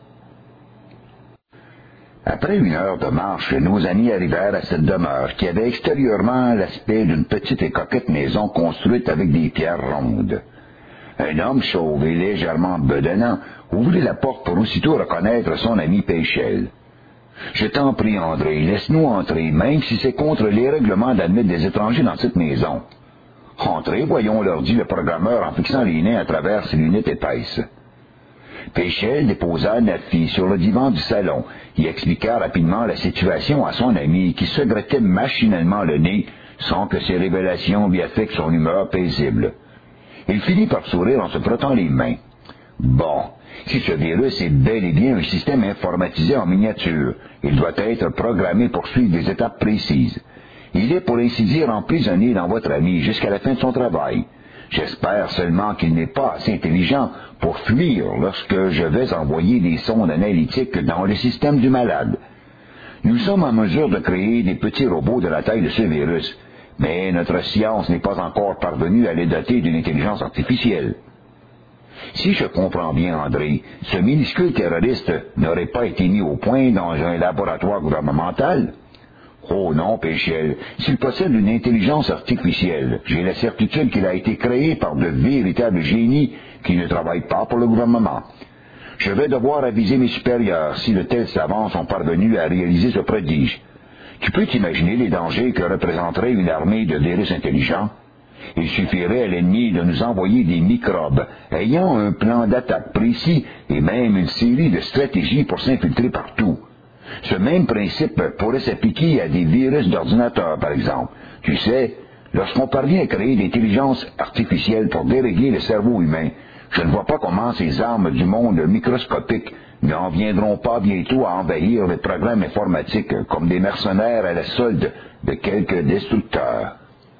Après 1 heure de marche, nos amis arrivèrent à cette demeure qui avait extérieurement l'aspect d'une petite et coquette maison construite avec des pierres rondes. Un homme chauve et légèrement bedonnant ouvrit la porte pour aussitôt reconnaître son ami Péchel. « Je t'en prie, André, laisse-nous entrer, même si c'est contre les règlements d'admettre des étrangers dans cette maison. »« Entrez, voyons, leur dit le programmeur en fixant les nains à travers ses lunettes épaisses. » Péchel déposa Nafi sur le divan du salon et expliqua rapidement la situation à son ami qui se grattait machinalement le nez sans que ces révélations lui affectent son humeur paisible. Il finit par sourire en se frottant les mains. « Bon, si ce virus est bel et bien un système informatisé en miniature, il doit être programmé pour suivre des étapes précises. Il est pour ainsi dire emprisonné dans votre ami jusqu'à la fin de son travail. J'espère seulement qu'il n'est pas assez intelligent pour fuir lorsque je vais envoyer des sondes analytiques dans le système du malade. Nous sommes en mesure de créer des petits robots de la taille de ce virus, mais notre science n'est pas encore parvenue à les doter d'une intelligence artificielle. Si je comprends bien, André, ce minuscule terroriste n'aurait pas été mis au point dans un laboratoire gouvernemental? Oh non, Péchel, s'il possède une intelligence artificielle, j'ai la certitude qu'il a été créé par de véritables génies qui ne travaillent pas pour le gouvernement. Je vais devoir aviser mes supérieurs si de tels savants sont parvenus à réaliser ce prodige. Tu peux t'imaginer les dangers que représenterait une armée de virus intelligents? Il suffirait à l'ennemi de nous envoyer des microbes ayant un plan d'attaque précis et même une série de stratégies pour s'infiltrer partout. Ce même principe pourrait s'appliquer à des virus d'ordinateur, par exemple. Tu sais, lorsqu'on parvient à créer l'intelligence artificielle pour dérégler le cerveau humain, je ne vois pas comment ces armes du monde microscopique n'en viendront pas bientôt à envahir les programmes informatiques comme des mercenaires à la solde de quelques destructeurs.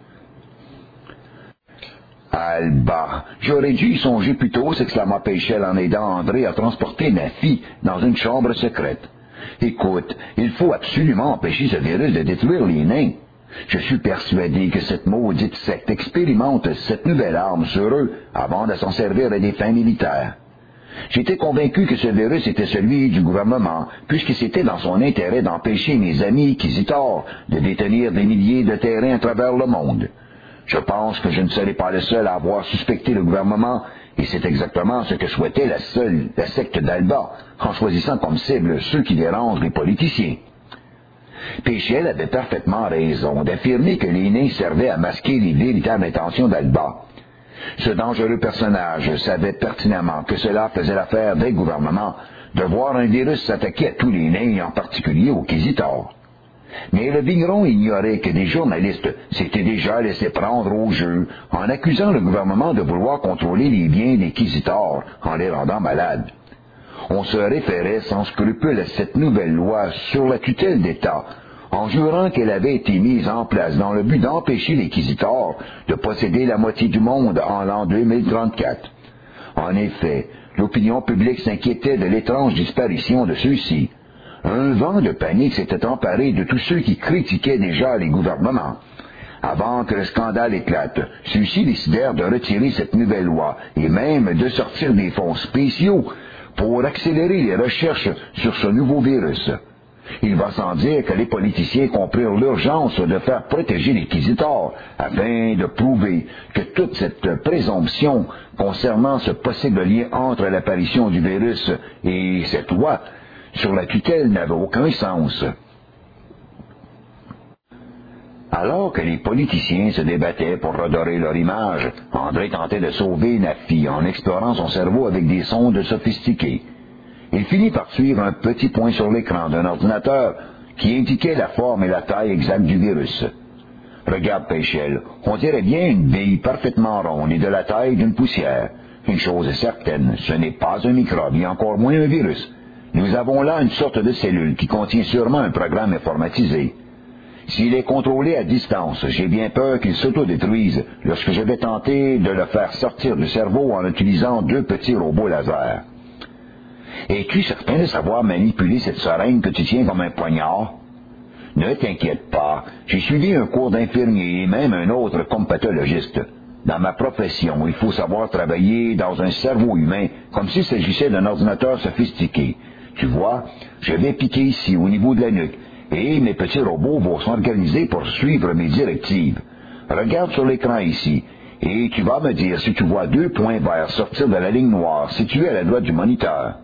Alba, j'aurais dû y songer plus tôt, s'exclama Péchel en aidant André à transporter Nafi dans une chambre secrète. Écoute, il faut absolument empêcher ce virus de détruire les nains. Je suis persuadé que cette maudite secte expérimente cette nouvelle arme sur eux avant de s'en servir à des fins militaires. J'étais convaincu que ce virus était celui du gouvernement, puisque c'était dans son intérêt d'empêcher mes amis inquisiteurs de détenir des milliers de terrains à travers le monde. Je pense que je ne serai pas le seul à avoir suspecté le gouvernement, et c'est exactement ce que souhaitait la secte d'Alba, en choisissant comme cible ceux qui dérangent les politiciens. Péchel avait parfaitement raison d'affirmer que les nains servaient à masquer les véritables intentions d'Alba. Ce dangereux personnage savait pertinemment que cela faisait l'affaire des gouvernements de voir un virus s'attaquer à tous les nains, et en particulier aux Quisitors. Mais le vigneron ignorait que des journalistes s'étaient déjà laissés prendre au jeu en accusant le gouvernement de vouloir contrôler les biens des Quisitors en les rendant malades. On se référait sans scrupule à cette nouvelle loi sur la tutelle d'État, en jurant qu'elle avait été mise en place dans le but d'empêcher les Quisitors de posséder la moitié du monde en l'an 2034. En effet, l'opinion publique s'inquiétait de l'étrange disparition de ceux-ci. Un vent de panique s'était emparé de tous ceux qui critiquaient déjà les gouvernements. Avant que le scandale éclate, ceux-ci décidèrent de retirer cette nouvelle loi et même de sortir des fonds spéciaux pour accélérer les recherches sur ce nouveau virus. Il va sans dire que les politiciens comprirent l'urgence de faire protéger les Quisitors afin de prouver que toute cette présomption concernant ce possible lien entre l'apparition du virus et cette loi sur la tutelle n'avait aucun sens. Alors que les politiciens se débattaient pour redorer leur image, André tentait de sauver Nafi en explorant son cerveau avec des sondes sophistiquées. Il finit par suivre un petit point sur l'écran d'un ordinateur qui indiquait la forme et la taille exacte du virus. Regarde, Péchel, on dirait bien une bille parfaitement ronde et de la taille d'une poussière. Une chose est certaine, ce n'est pas un microbe, et encore moins un virus. Nous avons là une sorte de cellule qui contient sûrement un programme informatisé. S'il est contrôlé à distance, j'ai bien peur qu'il s'autodétruise lorsque je vais tenter de le faire sortir du cerveau en utilisant 2 petits robots laser. Es-tu certain de savoir manipuler cette seringue que tu tiens comme un poignard? Ne t'inquiète pas, j'ai suivi un cours d'infirmier et même un autre comme pathologiste. Dans ma profession, il faut savoir travailler dans un cerveau humain comme s'il s'agissait d'un ordinateur sophistiqué. Tu vois, je vais piquer ici, au niveau de la nuque, et mes petits robots vont s'organiser pour suivre mes directives. Regarde sur l'écran ici, et tu vas me dire si tu vois 2 points verts sortir de la ligne noire située à la droite du moniteur.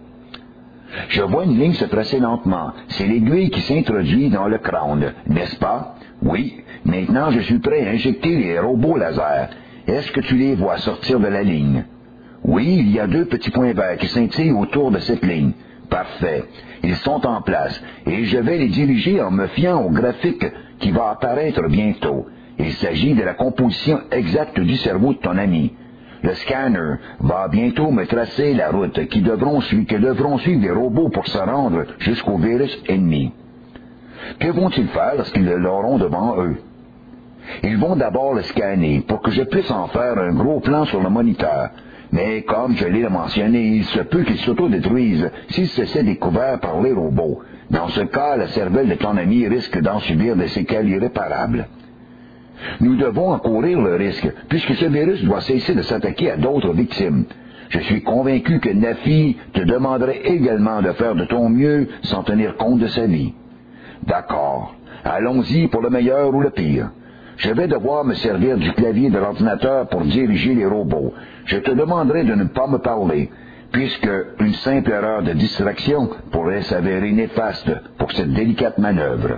Je vois une ligne se tracer lentement. C'est l'aiguille qui s'introduit dans le crâne, n'est-ce pas? Oui. Maintenant, je suis prêt à injecter les robots laser. Est-ce que tu les vois sortir de la ligne? Oui, il y a 2 petits points verts qui scintillent autour de cette ligne. Parfait. Ils sont en place, et je vais les diriger en me fiant au graphique qui va apparaître bientôt. Il s'agit de la composition exacte du cerveau de ton ami. Le scanner va bientôt me tracer la route que devront suivre les robots pour se rendre jusqu'au virus ennemi. Que vont-ils faire lorsqu'ils l'auront devant eux? Ils vont d'abord le scanner pour que je puisse en faire un gros plan sur le moniteur. Mais comme je l'ai mentionné, il se peut qu'ils s'autodétruisent s'ils se laissent découverts par les robots. Dans ce cas, la cervelle de ton ami risque d'en subir des séquelles irréparables. Nous devons en courir le risque, puisque ce virus doit cesser de s'attaquer à d'autres victimes. Je suis convaincu que Nafi te demanderait également de faire de ton mieux sans tenir compte de sa vie. D'accord. Allons-y pour le meilleur ou le pire. Je vais devoir me servir du clavier de l'ordinateur pour diriger les robots. Je te demanderai de ne pas me parler, puisque une simple erreur de distraction pourrait s'avérer néfaste pour cette délicate manœuvre.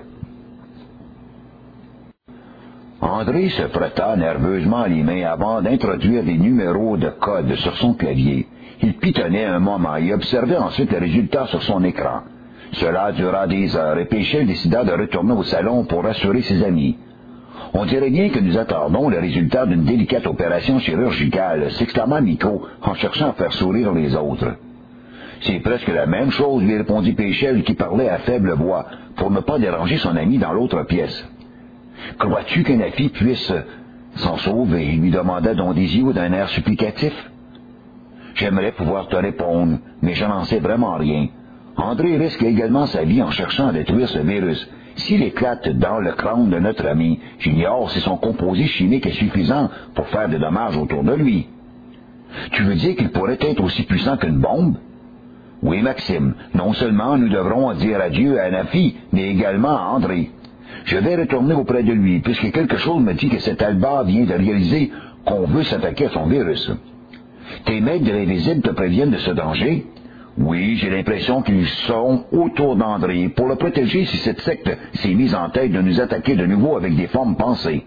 André se frotta nerveusement les mains avant d'introduire des numéros de code sur son clavier. Il pitonnait un moment et observait ensuite les résultats sur son écran. Cela dura des heures et Péchel décida de retourner au salon pour rassurer ses amis. On dirait bien que nous attendons le résultat d'une délicate opération chirurgicale, s'exclama Nico en cherchant à faire sourire les autres. C'est presque la même chose, lui répondit Péchel qui parlait à faible voix, pour ne pas déranger son ami dans l'autre pièce. Crois-tu que Nafi puisse s'en sauver? Lui demanda Don Désio d'un air supplicatif. J'aimerais pouvoir te répondre, mais je n'en sais vraiment rien. André risque également sa vie en cherchant à détruire ce virus. S'il éclate dans le crâne de notre ami, j'ignore si son composé chimique est suffisant pour faire des dommages autour de lui. Tu veux dire qu'il pourrait être aussi puissant qu'une bombe? Oui, Maxime. Non seulement nous devrons dire adieu à Nafi, mais également à André. Je vais retourner auprès de lui, puisque quelque chose me dit que cet Alba vient de réaliser qu'on veut s'attaquer à son virus. Tes maîtres de l'invisible te préviennent de ce danger? Oui, j'ai l'impression qu'ils sont autour d'André pour le protéger si cette secte s'est mise en tête de nous attaquer de nouveau avec des formes pensées.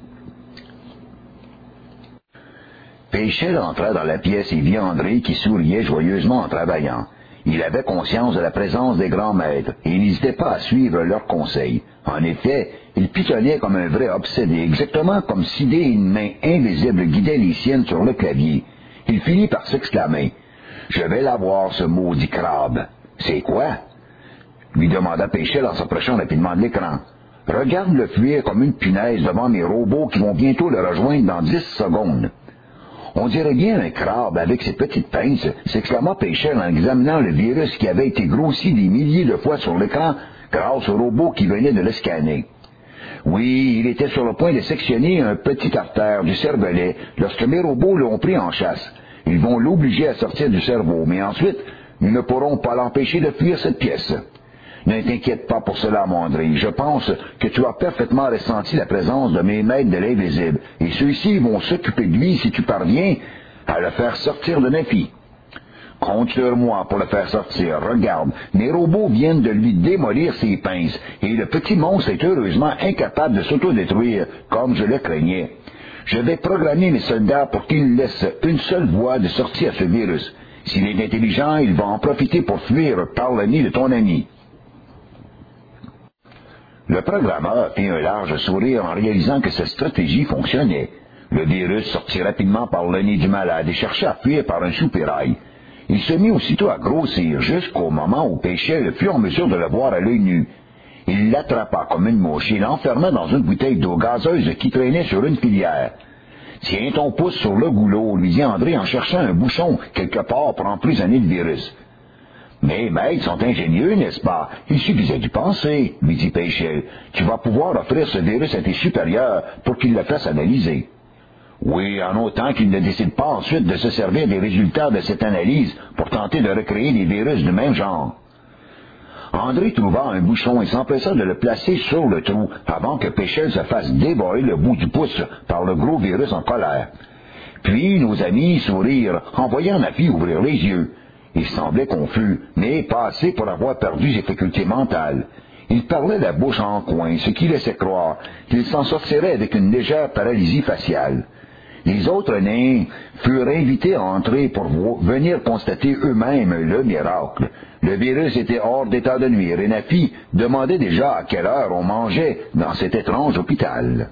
Péchel entra dans la pièce et vit André qui souriait joyeusement en travaillant. Il avait conscience de la présence des grands maîtres et il n'hésitait pas à suivre leurs conseils. En effet, il pitonnait comme un vrai obsédé, exactement comme si une main invisible guidait les siennes sur le clavier. Il finit par s'exclamer. « Je vais l'avoir, ce maudit crabe. »« C'est quoi? » lui demanda Péchel en s'approchant rapidement de l'écran. « Regarde-le fuir comme une punaise devant mes robots qui vont bientôt le rejoindre dans 10 secondes. » On dirait bien un crabe avec ses petites pinces, s'exclama Péchel en examinant le virus qui avait été grossi des milliers de fois sur l'écran grâce au robot qui venait de le scanner. Oui, il était sur le point de sectionner un petit artère du cervelet lorsque mes robots l'ont pris en chasse. Ils vont l'obliger à sortir du cerveau, mais ensuite, nous ne pourrons pas l'empêcher de fuir cette pièce. Ne t'inquiète pas pour cela, mon André. Je pense que tu as parfaitement ressenti la présence de mes maîtres de l'invisible, et ceux-ci vont s'occuper de lui si tu parviens à le faire sortir de Nephi. Compte sur moi pour le faire sortir. Regarde, mes robots viennent de lui démolir ses pinces, et le petit monstre est heureusement incapable de s'autodétruire, comme je le craignais. Je vais programmer mes soldats pour qu'ils laissent une seule voie de sortie à ce virus. S'il est intelligent, il va en profiter pour fuir par le nez de ton ami. Le programmeur fit un large sourire en réalisant que cette stratégie fonctionnait. Le virus sortit rapidement par le nez du malade et chercha à fuir par un soupirail. Il se mit aussitôt à grossir jusqu'au moment où Péchel fut en mesure de le voir à l'œil nu. Il l'attrapa comme une mouche et l'enferma dans une bouteille d'eau gazeuse qui traînait sur une filière. « Tiens ton pouce sur le goulot, lui dit André en cherchant un bouchon quelque part pour emprisonner le virus. « Mes maîtres sont ingénieux, n'est-ce pas? Il suffisait d'y penser, lui dit Péchel. Tu vas pouvoir offrir ce virus à tes supérieurs pour qu'ils le fassent analyser. » Oui, en autant qu'ils ne décident pas ensuite de se servir des résultats de cette analyse pour tenter de recréer des virus du même genre. André trouva un bouchon et s'empressa de le placer sur le trou avant que Péchel se fasse dévorer le bout du pouce par le gros virus en colère. Puis nos amis sourirent en voyant Nephi ouvrir les yeux. Il semblait confus, mais pas assez pour avoir perdu ses facultés mentales. Il parlait la bouche en coin, ce qui laissait croire qu'il s'en sortirait avec une légère paralysie faciale. Les autres nains furent invités à entrer pour venir constater eux-mêmes le miracle. Le virus était hors d'état de nuire et Nephi demandait déjà à quelle heure on mangeait dans cet étrange hôpital.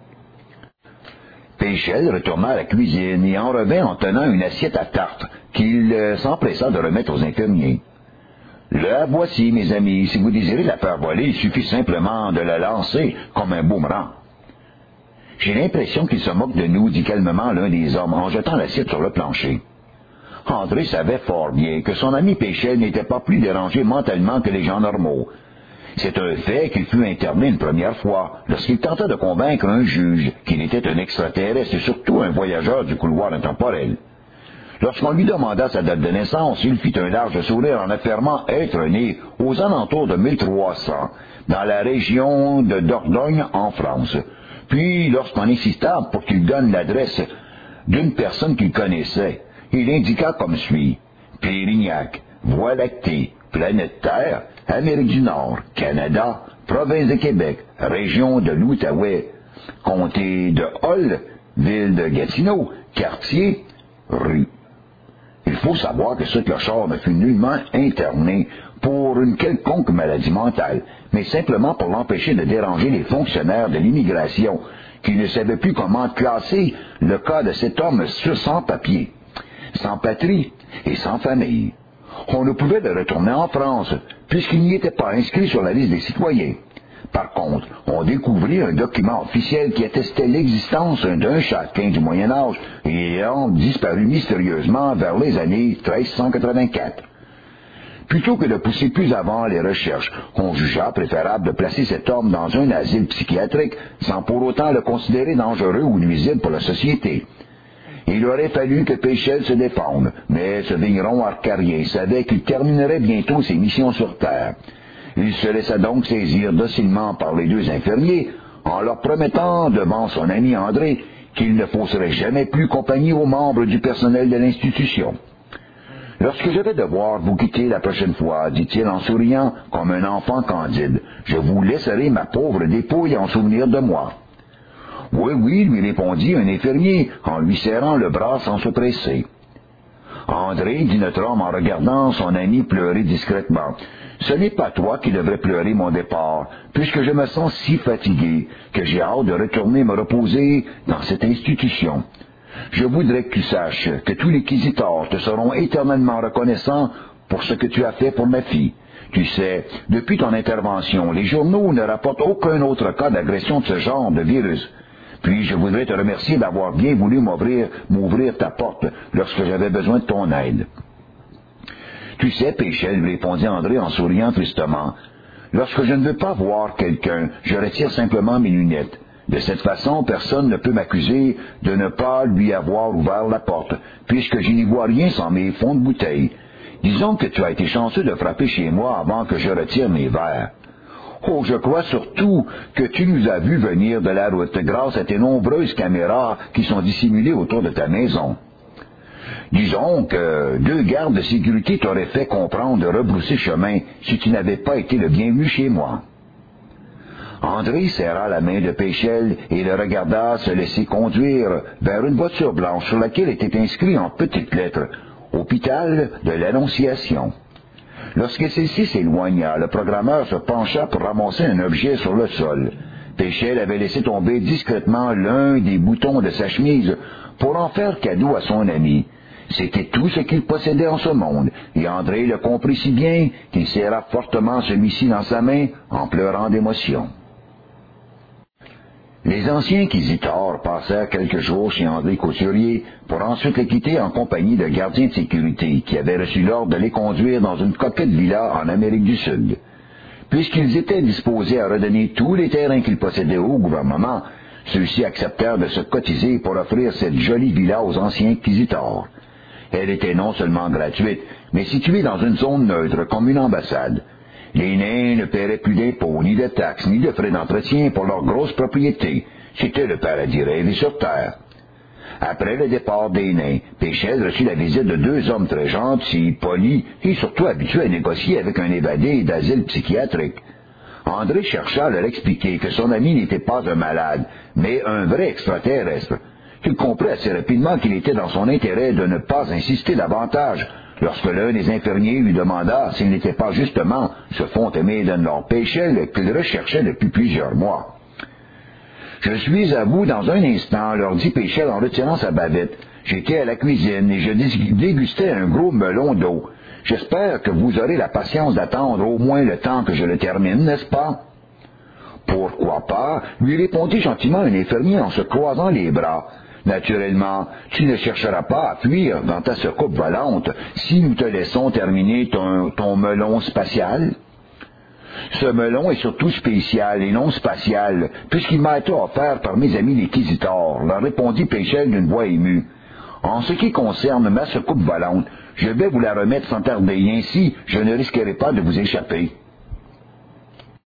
Péchel retourna à la cuisine et en revint en tenant une assiette à tarte qu'il s'empressa de remettre aux infirmiers. « La voici, mes amis. Si vous désirez la faire voler, il suffit simplement de la lancer comme un boomerang. » J'ai l'impression qu'il se moque de nous, dit calmement l'un des hommes en jetant l'assiette sur le plancher. André savait fort bien que son ami Péchel n'était pas plus dérangé mentalement que les gens normaux. C'est un fait qu'il fut interné une première fois, lorsqu'il tenta de convaincre un juge qu'il était un extraterrestre et surtout un voyageur du couloir intemporel. Lorsqu'on lui demanda sa date de naissance, il fit un large sourire en affirmant être né aux alentours de 1300, dans la région de Dordogne, en France. Puis, lorsqu'on insista pour qu'il donne l'adresse d'une personne qu'il connaissait, il indiqua comme suit: Pérignac, Voie lactée, planète Terre, Amérique du Nord, Canada, province de Québec, région de l'Outaouais, comté de Hull, ville de Gatineau, quartier, rue. Il faut savoir que ce clochard ne fut nullement interné pour une quelconque maladie mentale, mais simplement pour l'empêcher de déranger les fonctionnaires de l'immigration, qui ne savaient plus comment classer le cas de cet homme sans papier, sans patrie et sans famille. On ne pouvait le retourner en France, puisqu'il n'y était pas inscrit sur la liste des citoyens. Par contre, on découvrit un document officiel qui attestait l'existence d'un châtelain du Moyen Âge ayant disparu mystérieusement vers les années 1384. Plutôt que de pousser plus avant les recherches, on jugea préférable de placer cet homme dans un asile psychiatrique sans pour autant le considérer dangereux ou nuisible pour la société. Il aurait fallu que Péchel se défende, mais ce vigneron arcarien savait qu'il terminerait bientôt ses missions sur Terre. Il se laissa donc saisir docilement par les deux infirmiers, en leur promettant devant son ami André qu'il ne fausserait jamais plus compagnie aux membres du personnel de l'institution. « Lorsque je vais devoir vous quitter la prochaine fois, dit-il en souriant comme un enfant candide, je vous laisserai ma pauvre dépouille en souvenir de moi. » « Oui, oui, lui répondit un infirmier en lui serrant le bras sans se presser. « André, dit notre homme en regardant son ami pleurer discrètement, ce n'est pas toi qui devrais pleurer mon départ, puisque je me sens si fatigué que j'ai hâte de retourner me reposer dans cette institution. Je voudrais que tu saches que tous les quisitors te seront éternellement reconnaissants pour ce que tu as fait pour ma fille. Tu sais, depuis ton intervention, les journaux ne rapportent aucun autre cas d'agression de ce genre de virus. Puis je voudrais te remercier d'avoir bien voulu m'ouvrir ta porte lorsque j'avais besoin de ton aide. » « Tu sais, Péchel, lui répondit André en souriant tristement, lorsque je ne veux pas voir quelqu'un, je retire simplement mes lunettes. De cette façon, personne ne peut m'accuser de ne pas lui avoir ouvert la porte, puisque je n'y vois rien sans mes fonds de bouteille. Disons que tu as été chanceux de frapper chez moi avant que je retire mes verres. Oh, je crois surtout que tu nous as vus venir de la route grâce à tes nombreuses caméras qui sont dissimulées autour de ta maison. Disons que 2 gardes de sécurité t'auraient fait comprendre de rebrousser chemin si tu n'avais pas été le bienvenu chez moi. » André serra la main de Péchel et le regarda se laisser conduire vers une voiture blanche sur laquelle était inscrit en petites lettres « Hôpital de l'Annonciation ». Lorsque celle-ci s'éloigna, le programmeur se pencha pour ramasser un objet sur le sol. Péchel avait laissé tomber discrètement l'un des boutons de sa chemise pour en faire cadeau à son ami. C'était tout ce qu'il possédait en ce monde, et André le comprit si bien qu'il serra fortement celui-ci dans sa main en pleurant d'émotion. Les anciens inquisiteurs passèrent quelques jours chez André Couturier pour ensuite le quitter en compagnie de gardiens de sécurité qui avaient reçu l'ordre de les conduire dans une coquette villa en Amérique du Sud. Puisqu'ils étaient disposés à redonner tous les terrains qu'ils possédaient au gouvernement, ceux-ci acceptèrent de se cotiser pour offrir cette jolie villa aux anciens inquisiteurs. Elle était non seulement gratuite, mais située dans une zone neutre comme une ambassade. Les nains ne paieraient plus d'impôts, ni de taxes, ni de frais d'entretien pour leurs grosses propriétés. C'était le paradis rêvé sur terre. Après le départ des nains, Péchel reçut la visite de 2 hommes très gentils, polis et surtout habitués à négocier avec un évadé d'asile psychiatrique. André chercha à leur expliquer que son ami n'était pas un malade, mais un vrai extraterrestre. Il comprit assez rapidement qu'il était dans son intérêt de ne pas insister davantage, lorsque l'un des infirmiers lui demanda s'il n'était pas justement ce Fontenay Lord Péchel qu'il recherchait depuis plusieurs mois. « Je suis à vous dans un instant, leur dit Péchel en retirant sa bavette. J'étais à la cuisine et je dégustais un gros melon d'eau. J'espère que vous aurez la patience d'attendre au moins le temps que je le termine, n'est-ce pas? » « Pourquoi pas, lui répondit gentiment un infirmier en se croisant les bras. Naturellement, tu ne chercheras pas à fuir dans ta soucoupe volante si nous te laissons terminer ton melon spatial. Ce melon est surtout spécial et non spatial, puisqu'il m'a été offert par mes amis les Quisitors, leur répondit Péchel d'une voix émue. En ce qui concerne ma soucoupe volante, je vais vous la remettre sans tarder, ainsi je ne risquerai pas de vous échapper.